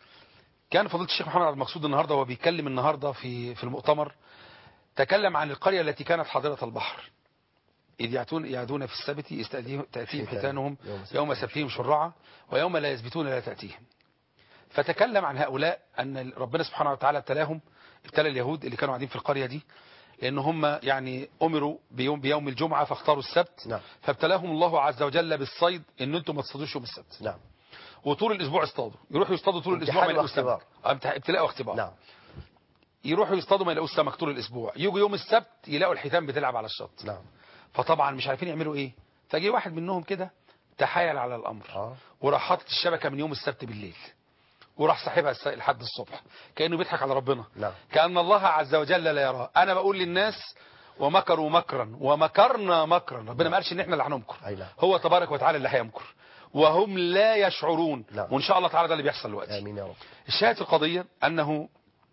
كان فضيلة الشيخ محمد عبد المقصود النهاردة وهو بيتكلم النهاردة في المؤتمر تكلم عن القرية التي كانت حاضرة البحر إذ يعدون في السبت تأتيهم حيتانهم يوم سبتهم شرعا ويوم لا يثبتون لا تأتيهم. فتكلم عن هؤلاء أن ربنا سبحانه وتعالى ابتلى اليهود اللي كانوا قاعدين في القرية دي لأن هم يعني أمروا بيوم الجمعة فاختاروا السبت. نعم. فابتلاهم الله عز وجل بالصيد إن أنتم ما تصطادوش يوم السبت. نعم. وطول الأسبوع اصطادوا يروحوا يصطادوا طول الأسبوع ما يلاقوش سمك. ابتلاء واختبار. نعم. يروحوا يصطادوا ما يلاقوش سمك طول الأسبوع. يجوا يوم السبت يلاقوا الحيتان بتلعب على الشط. نعم. فطبعا مش عارفين يعملوا ايه. فجي واحد منهم كده تحايل على الامر وراح حاطط الشبكه من يوم السبت بالليل وراح ساحبها لحد الصبح كانه بيضحك على ربنا. نعم. كأن الله عز وجل لا يراه. انا بقول للناس ومكروا مكرا ومكرنا مكرا. ربنا ما قالش ان احنا اللي هنمكر. هو تبارك وتعالى اللي هيمكر وهم لا يشعرون. نعم. وان شاء الله تعالى ده اللي بيحصل دلوقتي. امين يا رب. الشاهد في القضيه انه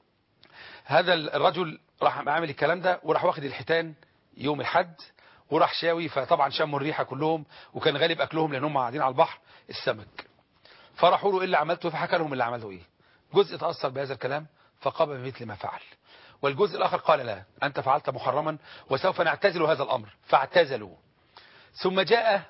هذا الرجل راح عامل الكلام ده وراح واخد الحيتان يوم الحد وراح شاوي. فطبعا شموا الريحة كلهم وكان غالب أكلهم لأنهم قاعدين على البحر السمك. فرحوا له إيه اللي عملته فحكى لهم اللي عمله إيه. جزء تأثر بهذا الكلام فقام بمثل ما فعل والجزء الآخر قال لا أنت فعلت محرما وسوف نعتزل هذا الأمر فاعتزلوا. ثم جاء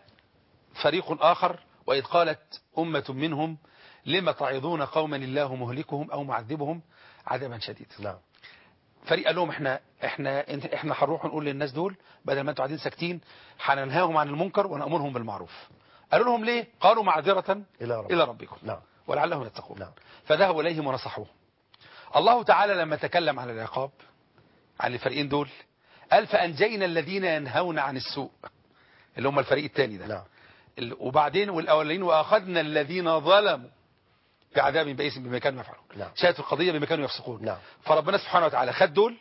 فريق آخر وإذ قالت أمة منهم لما تعظون قوما الله مهلكهم أو معذبهم عذابا شديدا. نعم. فريق قال لهم احنا هنروح نقول للناس دول بدل ما انتوا قاعدين ساكتين هننهاهم عن المنكر ونأمرهم بالمعروف. قالوا لهم ليه؟ قالوا معذرة إلى ربكم. نعم. ولعلهم يتقون. نعم. فذهبوا إليهم ونصحوه. الله تعالى لما تكلم عن العقاب عن الفريقين دول قال فأنجينا الذين ينهون عن السوء اللي هم الفريق الثاني ده. نعم. وبعدين والأولين وأخذنا الذين ظلموا بعذاب بئيس بما كانوا يفعلون. نعم. شاهدت القضية بما كانوا يفسقون. نعم. فربنا سبحانه وتعالى خد دول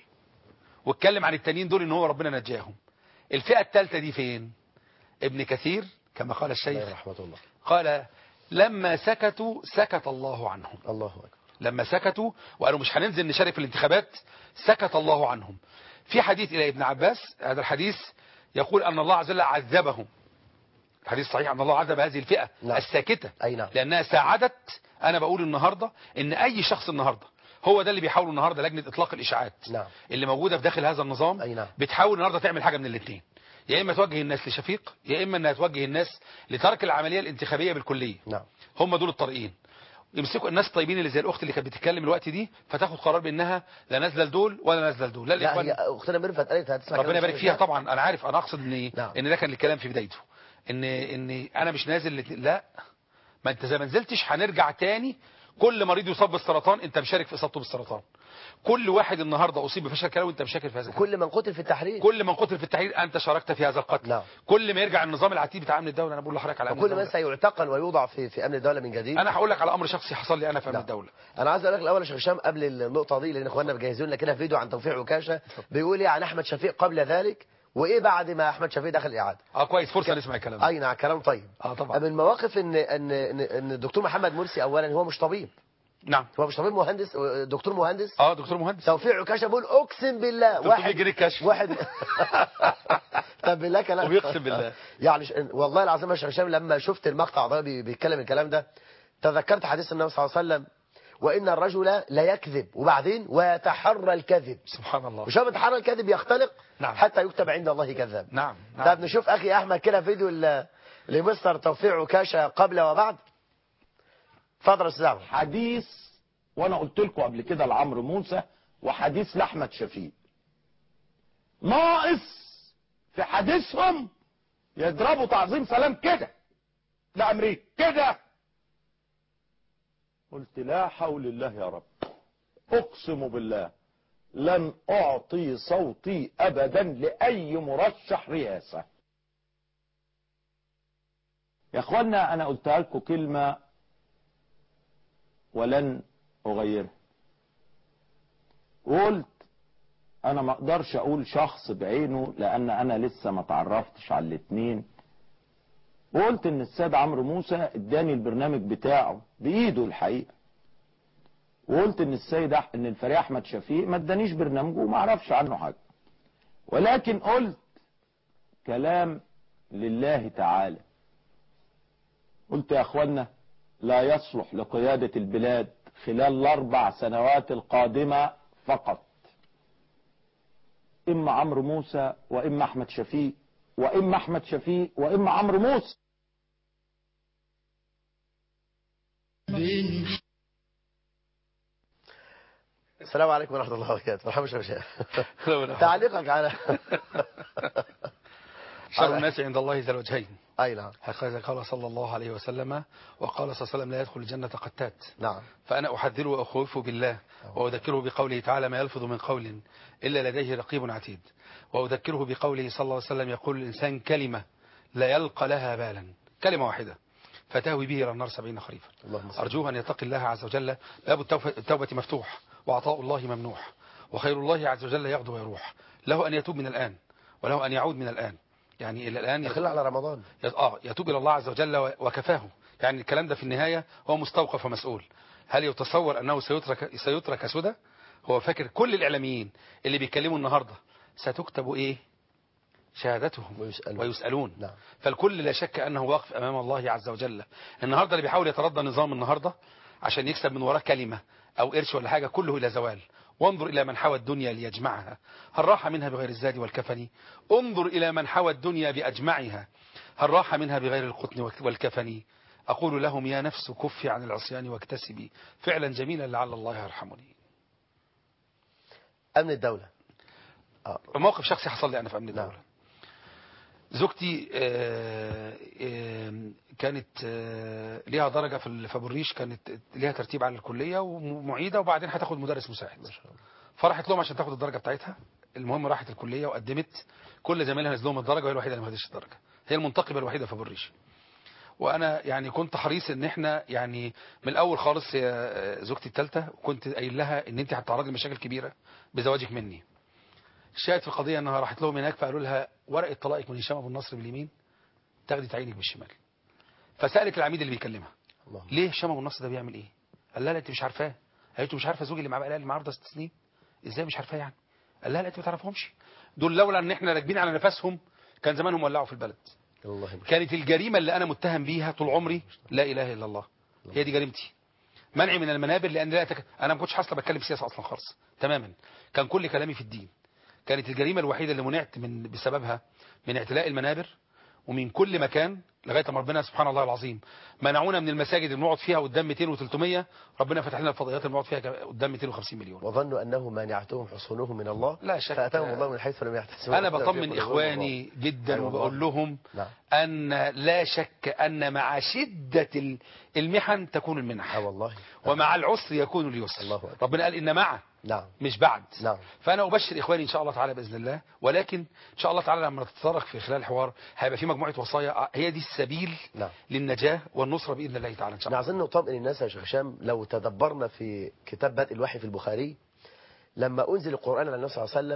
واتكلم عن التانيين دول ان هو ربنا نجاهم. الفئة الثالثة دي فين؟ ابن كثير كما قال الشيخ رحمة الله قال لما سكتوا سكت الله عنهم. الله أكبر. لما سكتوا وقالوا مش هننزل نشارك في الانتخابات سكت الله عنهم. في حديث إلى ابن عباس هذا الحديث يقول أن الله عز وجل عذبهم. الحديث صحيح أن الله عذب هذه الفئة. نعم. الساكتة. أي نعم. لأنها ساعدت. أنا بقول النهاردة إن أي شخص النهاردة هو ده اللي بيحاول النهاردة لجنة إطلاق الإشاعات. نعم. اللي موجودة في داخل هذا النظام. أي نعم. بتحاول النهاردة تعمل حاجة من الاثنين يا إما توجه الناس لشفيق يا إما أنها توجه الناس لترك العملية الانتخابية بالكلية. نعم. هم دول الطريقين. يمسكوا الناس الطيبين اللي زي الأخت اللي كانت بتتكلم الوقت دي فتاخد قرار بأنها لا نازله لدول ولا نازله لدول. لا هي أختنا ميرفت قالت هتسمع ربنا يبارك فيها طبعا. أنا عارف أنا أقصد نعم. إن ده كان الكلام في بدايته إن أنا مش نازل لا ما أنت زي ما نزلتش هنرجع تاني. كل مريض يصاب بالسرطان أنت مشارك في إصابته بالسرطان. كل واحد النهاردة أصيب بفشل كلوي أنت مشارك في هذا. كل من قتل في التحرير. كل من قتل في التحرير أنت شاركت في هذا القتل. نعم. كل ما يرجع النظام العتيد بتاع أمن الدولة أنا بقول لحضرتك على أمن وكل الدولة. من سيعتقل ويوضع في أمن الدولة من جديد. أنا هقول لك على أمر شخصي حصل لي أنا في أمن الدولة. أنا عايز أقول لك الأول يا شيخ هشام قبل النقطة دي لأن إخواننا مجهزين لنا كده فيديو عن توفيق عكاشة بيقول عن أحمد شفيق قبل ذلك وايه بعد ما احمد شفيق دخل الاعاده. كويس، فرصه نسمع الكلام. اي نعم، كلام طيب. طبعا. من المواقف ان الدكتور محمد مرسي اولا هو مش طبيب. نعم. هو مش طبيب، مهندس، دكتور مهندس. دكتور مهندس. توفيق عكاشه بيقول اقسم بالله واحد جنيه كشف. واحد طب بالله كلام. وبيقسم بالله. يعني والله العظيم يا شيخ هشام لما شفت المقطع ده بيتكلم الكلام ده تذكرت حديث النبي صلى الله عليه وسلم: وان الرجل لا يكذب، وبعدين ويتحرى الكذب. سبحان الله. وشوف يتحرى الكذب يختلق. نعم. حتى يكتب عند الله كذاب. نعم. طب نشوف اخي احمد كده فيديو لمستر توفيق عكاشه قبل وبعد. اتفضل يا استاذ احمد. حديث، وانا قلت لكم قبل كده لعمرو موسى، وحديث لاحمد شفيق. ناقص في حديثهم يضربوا تعظيم سلام كده لامريكا كده. قلت لا حول الله يا رب، اقسم بالله لن اعطي صوتي ابدا لاي مرشح رئاسه. يا اخوانا انا قلتها لكم كلمه ولن اغيرها. قلت انا ما اقدرش اقول شخص بعينه لان انا لسه ما تعرفتش على الاتنين. وقلت ان السيد عمرو موسى اداني البرنامج بتاعه بايده الحقيقه. وقلت ان ان الفريق احمد شفيق ما ادانيش برنامجه وما اعرفش عنه حاجه. ولكن قلت كلام لله تعالى. قلت يا اخوانا لا يصلح لقياده البلاد خلال ال4 سنوات القادمه فقط اما عمرو موسى واما احمد شفيق، واما احمد شفيق واما عمرو موسى. السلام عليكم ورحمه الله وبركاته. مرحبا شيخ. تعليقك على شر الناس عند الله ذا الوجهين. اي نعم. هكذا قال صلى الله عليه وسلم، وقال صلى الله عليه وسلم: لا يدخل الجنة قتات. نعم. فأنا أحذره وأخوفه بالله، وأذكره بقوله تعالى: ما يلفظ من قول إلا لديه رقيب عتيد. وأذكره بقوله صلى الله عليه وسلم: يقول الإنسان كلمة لا يلقى لها بالا، كلمة واحدة فتهوي به إلى النار 70 خريفا. أرجوه أن يتقي الله عز وجل. باب التوبة مفتوح، وعطاء الله ممنوح، وخير الله عز وجل يغدو ويروح. له أن يتوب من الآن، وله أن يعود من الآن. يعني إلى الآن دخل على رمضان. يتوب إلى الله عز وجل وكفاه. يعني الكلام ده في النهاية هو مستوقف ومسؤول. هل يتصور أنه سيترك سدى؟ هو فاكر كل الإعلاميين اللي بيتكلموا النهاردة ستكتب إيه؟ شهادتهم ويسألون. نعم. فالكل لا شك أنه واقف أمام الله عز وجل. النهاردة اللي بيحاول يتردى نظام النهاردة عشان يكسب من وراه كلمة أو قرش ولا حاجة كله إلى زوال. وانظر إلى من حوى الدنيا ليجمعها، هل راح منها بغير الزاد والكفن؟ انظر إلى من حوى الدنيا بأجمعها، هل راح منها بغير القطن والكفن؟ أقول لهم يا نفس كفي عن العصيان واكتسبي فعلا جميلا لعل الله يرحمني. أمن الدولة. موقف شخصي حصل لي أنا في أمن الدولة. نعم. زوجتي كانت ليها درجة في أبو الريش، كانت ليها ترتيب على الكلية ومعيدة، وبعدين هتاخد مدرس مساعد. فرحت لهم عشان تاخد الدرجة بتاعتها. المهم راحت الكلية وقدمت، كل زمايلها نزلوا لهم الدرجة وهي الوحيدة اللي ما خدتش الدرجة، هي المنتقبة الوحيدة في أبو الريش. وانا يعني كنت حريص ان احنا يعني من الاول خالص يا زوجتي الثالثه، وكنت قايل لها ان انت هتتعرضي لمشاكل كبيره بزواجك مني. الشاهد في القضيه انها راحت لهم هناك فقالوا لها ورقه طلاقك من هشام ابو النصر باليمين تاخدي تعينك بالشمال. فسالت العميد اللي بيكلمها ليه هشام ابو النصر ده بيعمل ايه؟ قال لها لا انت مش عارفاه. قالت له مش عارفه زوجي اللي معاه 6 سنين؟ ازاي مش عارفاه يعني؟ قال لها لا انت ما تعرفهمش دول، لولا ان احنا راكبين على نفسهم كان زمانهم ولعوا في البلد. كانت الجريمة اللي أنا متهم بيها طول عمري لا إله إلا الله، هي دي جريمتي. منعي من المنابر، لأن أنا ما كنتش حاصله بتكلم سياسة أصلا خالص تماما، كان كل كلامي في الدين. كانت الجريمة الوحيدة اللي منعت بسببها من اعتلاء المنابر ومن كل مكان، لغاية ما ربنا سبحان الله العظيم منعونا من المساجد اللي بنقعد فيها قدام 200 و300، ربنا فتح لنا الفضائيات اللي بنقعد فيها قدام 250 مليون. وظنوا أنه مانعتهم حصونهم من الله، لا شك، فأتاهم الله من حيث لم يحتسبوا. أنا بطمن إخواني جدا وبقول لهم أن لا شك أن مع شدة المحن تكون المنح، والله، ومع العسر يكون اليسر. ربنا قال إن مع مش بعد. فأنا أبشر إخواني إن شاء الله تعالى بإذن الله، ولكن إن شاء الله تعالى لما نتطرق في خلال الحوار هيبقى في مجموعة وصايا هي دي السبيل للنجاة والنصرة بإذن الله تعالى إن شاء الله. عايزين نطمئن الناس يا شيخ هشام. لو تدبرنا في كتاب بدء الوحي في البخاري، لما أنزل القرآن على النبي صلى الله عليه وسلم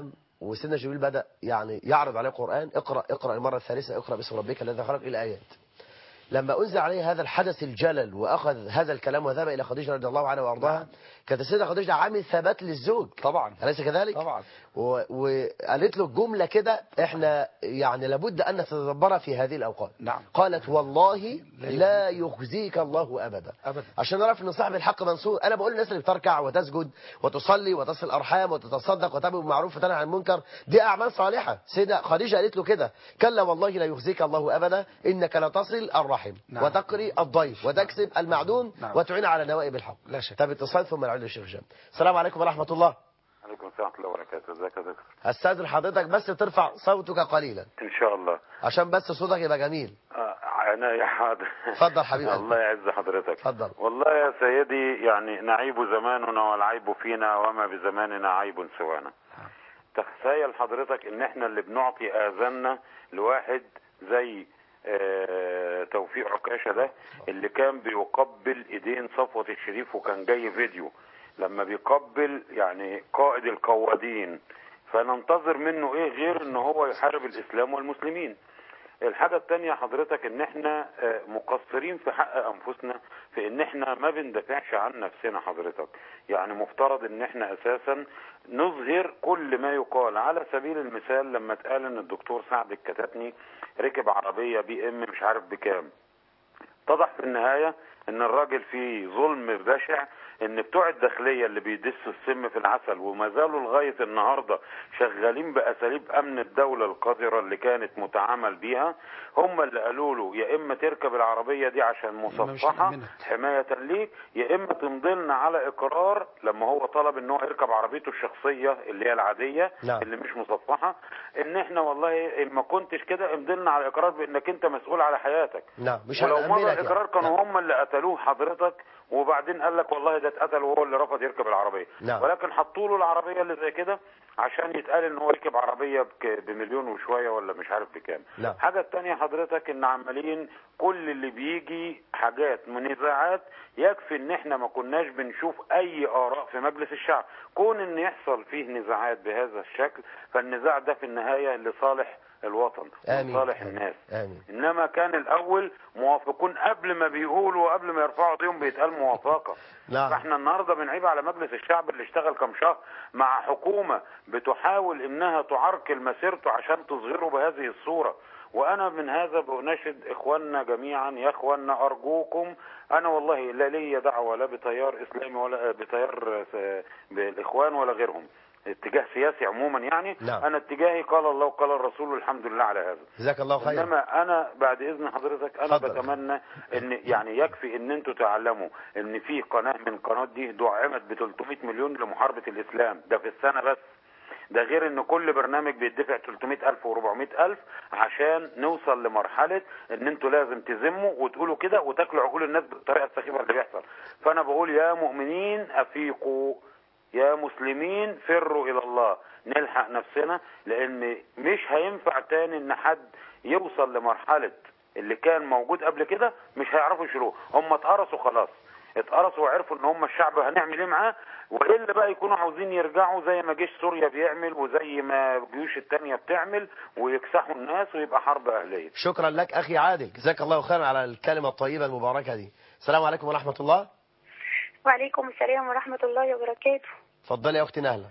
وسيدنا جبريل بدأ يعني يعرض عليه القرآن، اقرأ المرة الثالثة، اقرأ باسم ربك الذي خلق إلى آيات. لما أنزل عليه هذا الحدث الجلل وأخذ هذا الكلام وذهب إلى خديجة رضي الله عنها وأرضاها، كانت السيدة خديجة عامل ثبات للزوج طبعا، أليس كذلك؟ طبعا. وقالت له جملة كده احنا يعني لابد أن نتدبرها في هذه الأوقات. نعم. قالت والله لا يخزيك الله أبدا. عشان نعرف أن صاحب الحق منصور. أنا بقول للناس اللي بتركع وتسجد وتصلي وتصل الأرحام وتتصدق وتأمر بالمعروف وتنهى عن المنكر، دي أعمال صالحة. سيدة خديجة قالت له كده، كلا والله لا يخزيك الله أبدا إنك لتصل الرحم نعم. وتقري الضيف وتكسب المعدوم نعم. وتعين على نوائب الحق. لا شك. طب اتصال ثم نعود للشيخ هشام. السلام عليكم ورحمة الله. عليكم السلام ورحمة الله وبركاته. ازيك يا دكتور؟ استاذن حضرتك بس ترفع صوتك قليلا ان شاء الله عشان بس صوتك يبقى جميل. انا يا حاضر. اتفضل حبيبي. الله يعز حضرتك. اتفضل. والله يا سيدي يعني نعيب زماننا والعيب فينا وما بزماننا عيب سوانا. تخيل حضرتك ان احنا اللي بنعطي اذاننا لواحد زي توفيق عكاشة ده اللي كان بيقبل ايدين صفوة الشريف، وكان جاي فيديو لما بيقبل يعني قائد القوادين، فننتظر منه ايه غير ان هو يحارب الاسلام والمسلمين. الحاجة التانية حضرتك ان احنا مقصرين في حق انفسنا في ان احنا ما بندافعش عن نفسنا حضرتك. يعني مفترض ان احنا اساسا نظهر كل ما يقال. على سبيل المثال لما اتقال ان الدكتور سعد الكتاتني ركب عربية BM مش عارف بكام، اتضح في النهاية ان الراجل فيه ظلم بشع، ان بتوع الداخلية اللي بيدسوا السم في العسل وما زالوا لغاية النهاردة شغالين باساليب امن الدولة القذرة اللي كانت متعامل بيها، هم اللي قالوا له يا اما تركب العربية دي عشان مصفحة حماية ليك، يا اما تمضلنا على اقرار لما هو طلب ان هو يركب عربيته الشخصية اللي هي العادية اللي مش مصفحة، ان احنا والله ما كنتش كده امضلنا على اقرار بانك انت مسؤول على حياتك. مش ولو مضى الاقرار كانوا هم اللي قتلوه حضرتك، وبعدين قال لك والله ده اتقتل وهو اللي رفض يركب العربية. ولكن حطوا له العربية اللي زي كده عشان يتقال ان هو يركب عربية بمليون وشوية ولا مش عارف بكام. حاجة التانية حضرتك ان عمالين كل اللي بيجي حاجات منازعات، يكفي ان احنا ما كناش بنشوف اي اراء في مجلس الشعب. كون ان يحصل فيه نزاعات بهذا الشكل، فالنزاع ده في النهاية لصالح الوطن وصالح الناس. انما كان الاول موافقون قبل ما بيقولوا وقبل ما يرفعوا ايديهم بيتقال موافقه. فاحنا النهارده بنعيب على مجلس الشعب اللي اشتغل كام شهر مع حكومه بتحاول انها تعرقل مسيرته عشان تظهره بهذه الصوره. وانا من هذا بناشد اخواننا جميعا، يا اخواننا ارجوكم، انا والله لا لي دعوه لا بتيار اسلامي ولا بتيار بالاخوان ولا غيرهم، اتجاه سياسي عموما يعني. انا اتجاهي قال الله وقال الرسول والحمد لله على هذا. جزاك الله خير. انما انا بعد اذن حضرتك انا بتمنى ان يعني يكفي ان انتوا تعلموا ان في قناه من قنوات دي دعمت ب 300 مليون لمحاربه الاسلام ده في السنه بس، ده غير ان كل برنامج بيدفع 300,000 و400,000 عشان نوصل لمرحله ان انتوا لازم تذموا وتقولوا كده وتاكلوا عقول الناس بالطريقه السخيفه اللي بيحصل. فانا بقول يا مؤمنين افيقوا، يا مسلمين فروا الى الله، نلحق نفسنا، لان مش هينفع تاني ان حد يوصل لمرحلة اللي كان موجود قبل كده، مش هيعرفوا يشيلوه. هم اتقرصوا خلاص، اتقرصوا وعرفوا ان هم الشعب هنعمل ايه معاه، والا بقى يكونوا عاوزين يرجعوا زي ما جيش سوريا بيعمل وزي ما الجيوش التانية بتعمل ويكسحوا الناس ويبقى حرب اهلية. شكرا لك اخي عادل، جزاك الله خيرا على الكلمة الطيبة المباركة دي. السلام عليكم ورحمة الله. وعليكم السلام ورحمة الله وبركاته. اتفضلي يا اختي نهلة.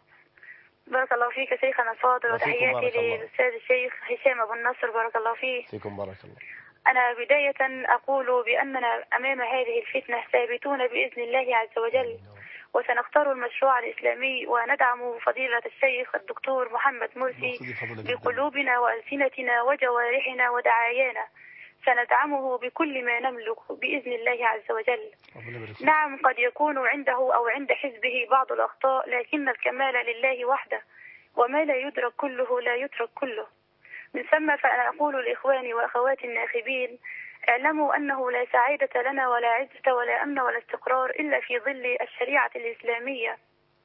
بارك الله فيك يا شيخنا الفاضل، وتحياتي للأستاذ الشيخ هشام أبو النصر بارك الله فيه. فيكم بارك الله. أنا بداية أقول بأننا أمام هذه الفتنة ثابتون بإذن الله عز وجل، وسنختار المشروع الإسلامي وندعم فضيلة الشيخ الدكتور محمد مرسي بقلوبنا وألسنتنا وجوارحنا ودعايانا، سندعمه بكل ما نملك بإذن الله عز وجل. نعم قد يكون عنده أو عند حزبه بعض الأخطاء، لكن الكمال لله وحده، وما لا يدرك كله لا يترك كله. من ثم فأنا أقول لإخواني وأخواتي الناخبين، اعلموا أنه لا سعادة لنا ولا عزة ولا أمن ولا استقرار إلا في ظل الشريعة الإسلامية،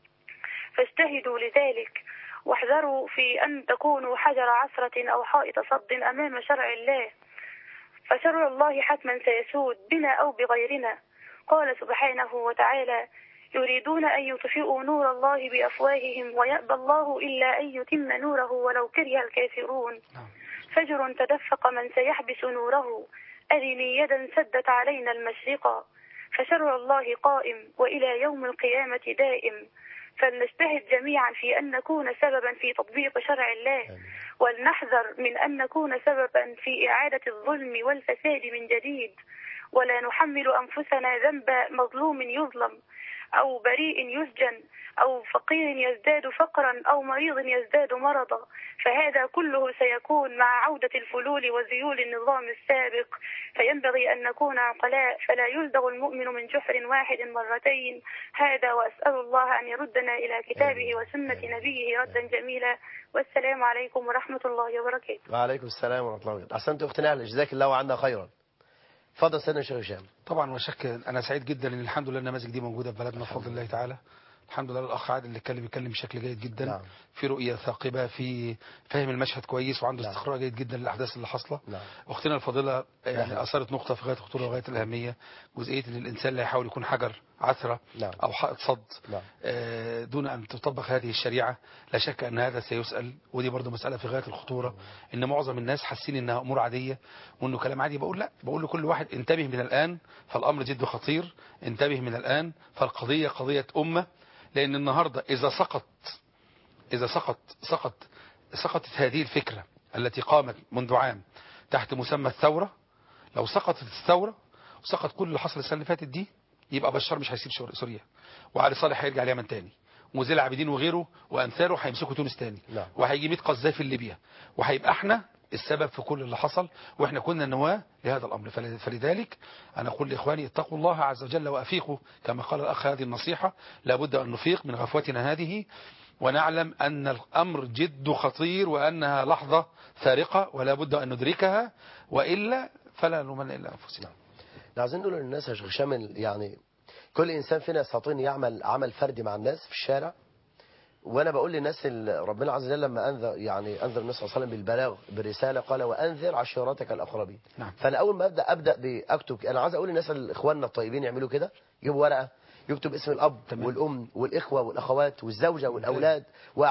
فاجتهدوا لذلك، واحذروا في أن تكونوا حجر عثرة أو حائط صد أمام شرع الله، فشرع الله حتما سيسود بنا أو بغيرنا. قال سبحانه وتعالى: يريدون أن يطفئوا نور الله بأفواههم ويأبى الله إلا أن يتم نوره ولو كره الكافرون. فجر تدفق من سيحبس نوره، أرني يدا سدت علينا المشرقا. فشر الله قائم وإلى يوم القيامة دائم. فلنجتهد جميعا في أن نكون سببا في تطبيق شرع الله، ولنحذر من أن نكون سببا في إعادة الظلم والفساد من جديد، ولا نحمل أنفسنا ذنب مظلوم يظلم أو بريء يسجن أو فقير يزداد فقرا أو مريض يزداد مرضا، فهذا كله سيكون مع عودة الفلول وذيول النظام السابق. فينبغي أن نكون عقلاء، فلا يلدغ المؤمن من جحر واحد مرتين. هذا وأسأل الله أن يردنا إلى كتابه وسنة نبيه ردا جميلا. والسلام عليكم ورحمة الله وبركاته. وعليكم السلام ورحمة الله وبركاته. أحسنت أختنا نهلة، جزاك الله عنا خيرا. اتفضل سيدنا الشيخ هشام. طبعا وشك أنا سعيد جدا إن الحمد لله النماذج دي موجودة في بلدنا بفضل الله تعالى. الحمد لله الأخ عادل اللي بيتكلم بشكل جيد جدا. نعم. في رؤية ثاقبة، في فهم المشهد كويس، وعنده نعم. استقراء جيد جدا للأحداث اللي حاصلة. نعم. أختنا الفاضلة يعني أثارت نقطة في غاية الخطورة وغاية الأهمية، جزئية إن الإنسان لا يحاول يكون حجر عثرة. نعم. أو حائط صد. نعم. دون أن تطبق هذه الشريعة. لا شك أن هذا سيسأل، ودي برضو مسألة في غاية الخطورة. إن معظم الناس حاسين إنها أمور عادية وإنه كلام عادي. بقول لا، بقول لكل واحد انتبه من الآن، فالأمر جد خطير. انتبه من الآن، فالقضية قضية أمة. لأن النهاردة إذا سقطت هذه الفكرة التي قامت منذ عام تحت مسمى الثورة، لو سقطت الثورة وسقط كل اللي حصل السنة اللي فاتت دي، يبقى بشار مش هيسيب سوريا، وعلي صالح هيرجع اليمن تاني، وزيل العابدين وغيره وأمثاله هيمسكوا تونس تاني. نعم. وهيجي 100 قذافي في ليبيا، وهيبقى احنا السبب في كل اللي حصل، واحنا كنا النواة لهذا الأمر. فلذلك أنا أقول لإخواني اتقوا الله عز وجل وأفيقوا، كما قال الأخ هذه النصيحة. لابد أن نفيق من غفوتنا هذه، ونعلم أن الأمر جد خطير، وأنها لحظة فارقة ولا بد أن ندركها، وإلا فلا نلومن إلا أنفسنا. عايزين نقول للناس يا شيخ هشام، يعني كل إنسان فينا يستطيع يعمل عمل فردي مع الناس في الشارع. وانا بقول للناس ربنا عز وجل لما انذر النبي صلى الله عليه وسلم بالبلاغ بالرساله، قال وانذر عشيرتك الاقربين. نعم. فانا اول ما ابدا باكتب، انا عايز اقول للناس اخواننا الطيبين يعملوا كده، يجيبوا ورقه يكتب اسم الاب تمام. والام والاخوه والاخوات والزوجه والاولاد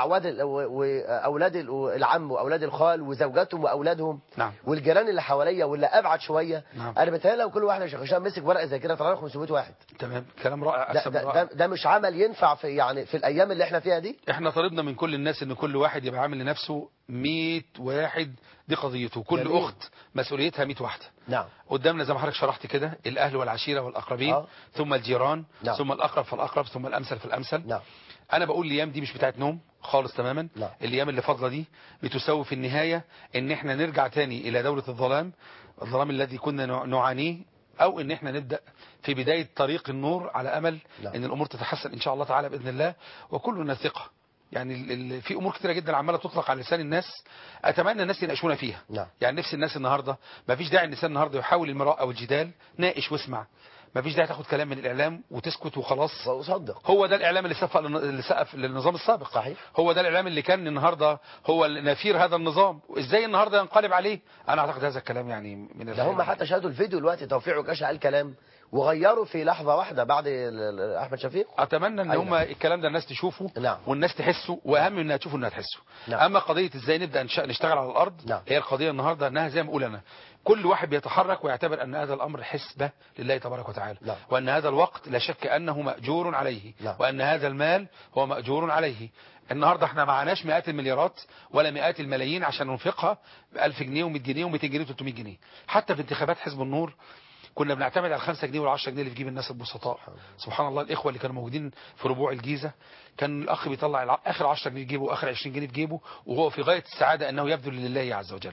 واولاد العم واولاد الخال وزوجاتهم واولادهم. نعم. والجيران اللي حواليا واللي ابعد شويه. نعم. انا بتهيألي لو كل واحد يا شيخ هشام مسك ورقه زي كده طلع له 500 واحد. تمام، كلام رائع. ده مش عمل ينفع في الايام اللي احنا فيها دي. احنا طلبنا من كل الناس ان كل واحد يبقى عامل لنفسه 100 واحد، دي قضيته. كل جميل. اخت مسؤوليتها 100 واحده. نعم. قدامنا زي ما حضرتك شرحت كده، الاهل والعشيره والاقربين. ثم الجيران. نعم. ثم الاقرب فالاقرب، ثم الامثل فالامثل. نعم. انا بقول الايام دي مش بتاعت نوم خالص تماما. نعم. الايام اللي فاضله دي بتساوي في النهايه ان احنا نرجع تاني الى دوله الظلام الذي كنا نعانيه، او ان احنا نبدا في بدايه طريق النور على امل. نعم. ان الامور تتحسن ان شاء الله تعالى باذن الله، وكلنا ثقه. يعني في امور كثيره جدا عماله تطلق على لسان الناس، اتمنى الناس يناقشونا فيها. نعم. يعني نفس الناس النهارده ما فيش داعي الانسان النهارده يحاول المراء او الجدال، ناقش واسمع. ما فيش داعي تاخد كلام من الاعلام وتسكت وخلاص. وصدق. هو ده الاعلام اللي سقف للنظام السابق. صحيح. هو ده الاعلام اللي كان النهارده هو نفير هذا النظام، ازاي النهارده ينقلب عليه؟ انا اعتقد هذا الكلام يعني من ده هم حتى شاهدوا الفيديو دلوقتي، توفيق عكاشة قال كلام وغيروا في لحظة واحدة بعد احمد شفيق. اتمنى ان أيوة. هم الكلام ده الناس تشوفه. نعم. والناس تحسه، واهم انها تشوفه انها تحسه. نعم. اما قضيه ازاي نبدا نشتغل على الارض. نعم. هي القضيه النهارده انها زي ما اقول انا، كل واحد بيتحرك ويعتبر ان هذا الامر حسبه لله تبارك وتعالى. نعم. وان هذا الوقت لا شك انه ماجور عليه. نعم. وان هذا المال هو ماجور عليه. النهارده احنا معناش مئات المليارات ولا مئات الملايين عشان ننفقها ب1000 جنيه و100 جنيه و200 جنيه و300 جنيه. حتى في انتخابات حزب النور كنا بنعتمد على 5 جنيه وال10 جنيه اللي بتجيب الناس البسطاء. سبحان الله، الاخوه اللي كانوا موجودين في ربوع الجيزه، كان الاخ بيطلع اخر 10 جنيه في جيبه واخر 20 جنيه في جيبه، وهو في غايه السعاده انه يبذل لله عز وجل.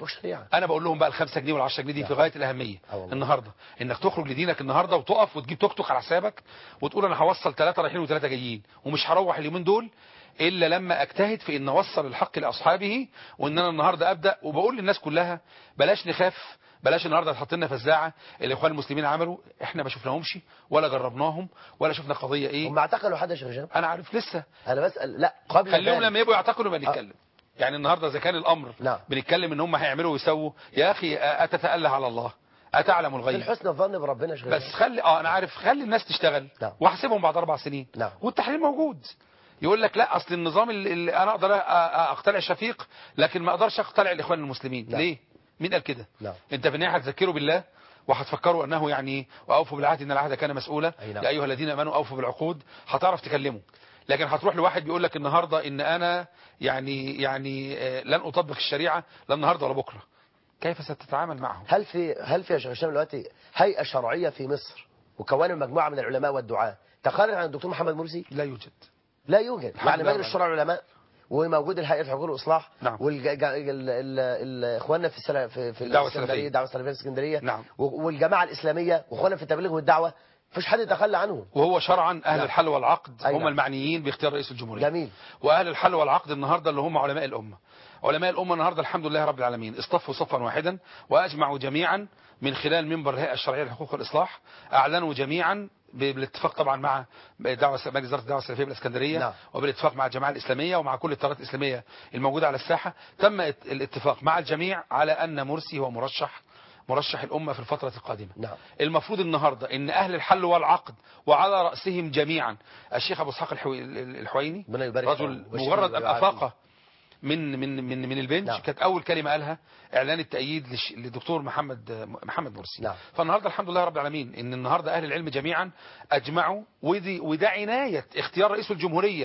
انا بقول لهم بقى ال5 جنيه وال10 جنيه دي في غايه الاهميه النهارده، انك تخرج لدينك النهارده وتقف وتجيب توك توك على حسابك وتقول انا هوصل 3 رايحين و3 جايين، ومش هروح اليومين دول الا لما اجتهد في ان اوصل الحق لاصحابه، وان انا النهارده ابدا. وبقول للناس كلها بلاش نخاف، بلاش النهارده تحط لنا فزاعه. الاخوان المسلمين عملوا، احنا ما شفناهمش ولا جربناهم ولا شفنا قضيه ايه. هم اعتقلوا حد يا شيخ هشام؟ انا عارف لسه، انا بسال. لا قبل خليهم لما يبقوا يعتقلوا يبقى نتكلم. يعني النهارده اذا كان الامر نعم. بنتكلم ان هم هيعملوا ويسووا، يا اخي اتتأله على الله، أتعلم في الغيب. الحسن الظن بربنا يا شيخ بس هشام. خلي أنا عارف، خلي الناس تشتغل نعم. وأحسبهم بعد 4 سنين. نعم. والتحليل موجود. يقول لك لا أصل النظام اللي أنا أقدر أقتلع شفيق لكن ما أقدرش أقتلع الإخوان المسلمين. نعم. ليه؟ مين قال كده؟ نعم. أنت في النهاية هتذكروا بالله وهتفكروا أنه يعني وأوفوا بالعهد إن العهد كان مسؤولا. نعم. يا أيها الذين آمنوا أوفوا بالعقود. هتعرف تكلمه. لكن هتروح لواحد بيقول لك النهاردة إن أنا يعني لن أطبق الشريعة لا النهاردة ولا بكرة. كيف ستتعامل معه؟ هل في يا شيخ هشام دلوقتي هيئة شرعية في مصر مكونة من مجموعة من العلماء والدعاة تقرر عن الدكتور محمد مرسي؟ لا يوجد. لا يوجد. يعني لله مجلس شورى العلماء وموجود الهيئة الحقوق والإصلاح. نعم. واخواننا في الدعوة الاسكندرية، الدعوة السلفية في الاسكندرية. نعم. والجماعة الإسلامية واخواننا في التبليغ والدعوة مفيش حد يتخلى عنهم. وهو شرعا أهل نعم. الحل والعقد أي هم نعم. المعنيين باختيار رئيس الجمهورية. جميل. وأهل الحل والعقد النهاردة اللي هم علماء الأمة. علماء الأمة النهاردة الحمد لله رب العالمين اصطفوا صفا واحدا وأجمعوا جميعا من خلال منبر الهيئة الشرعية للحقوق والإصلاح. أعلنوا جميعا بالاتفاق طبعا مع مجلس إدارة الدعوة السلفية بالإسكندرية. نعم. وبالاتفاق مع الجماعة الإسلامية ومع كل التيارات الإسلامية الموجودة على الساحة. تم الاتفاق مع الجميع على أن مرسي هو مرشح الأمة في الفترة القادمة. نعم. المفروض النهاردة ان اهل الحل والعقد وعلى رأسهم جميعا الشيخ ابو اسحاق الحويني رجل مجرد ان افاق من البنش. نعم. كانت اول كلمة قالها اعلان التأييد للدكتور محمد مرسي. نعم. فالنهاردة الحمد لله رب العالمين ان النهاردة اهل العلم جميعا اجمعوا وده عناية اختيار رئيس الجمهورية.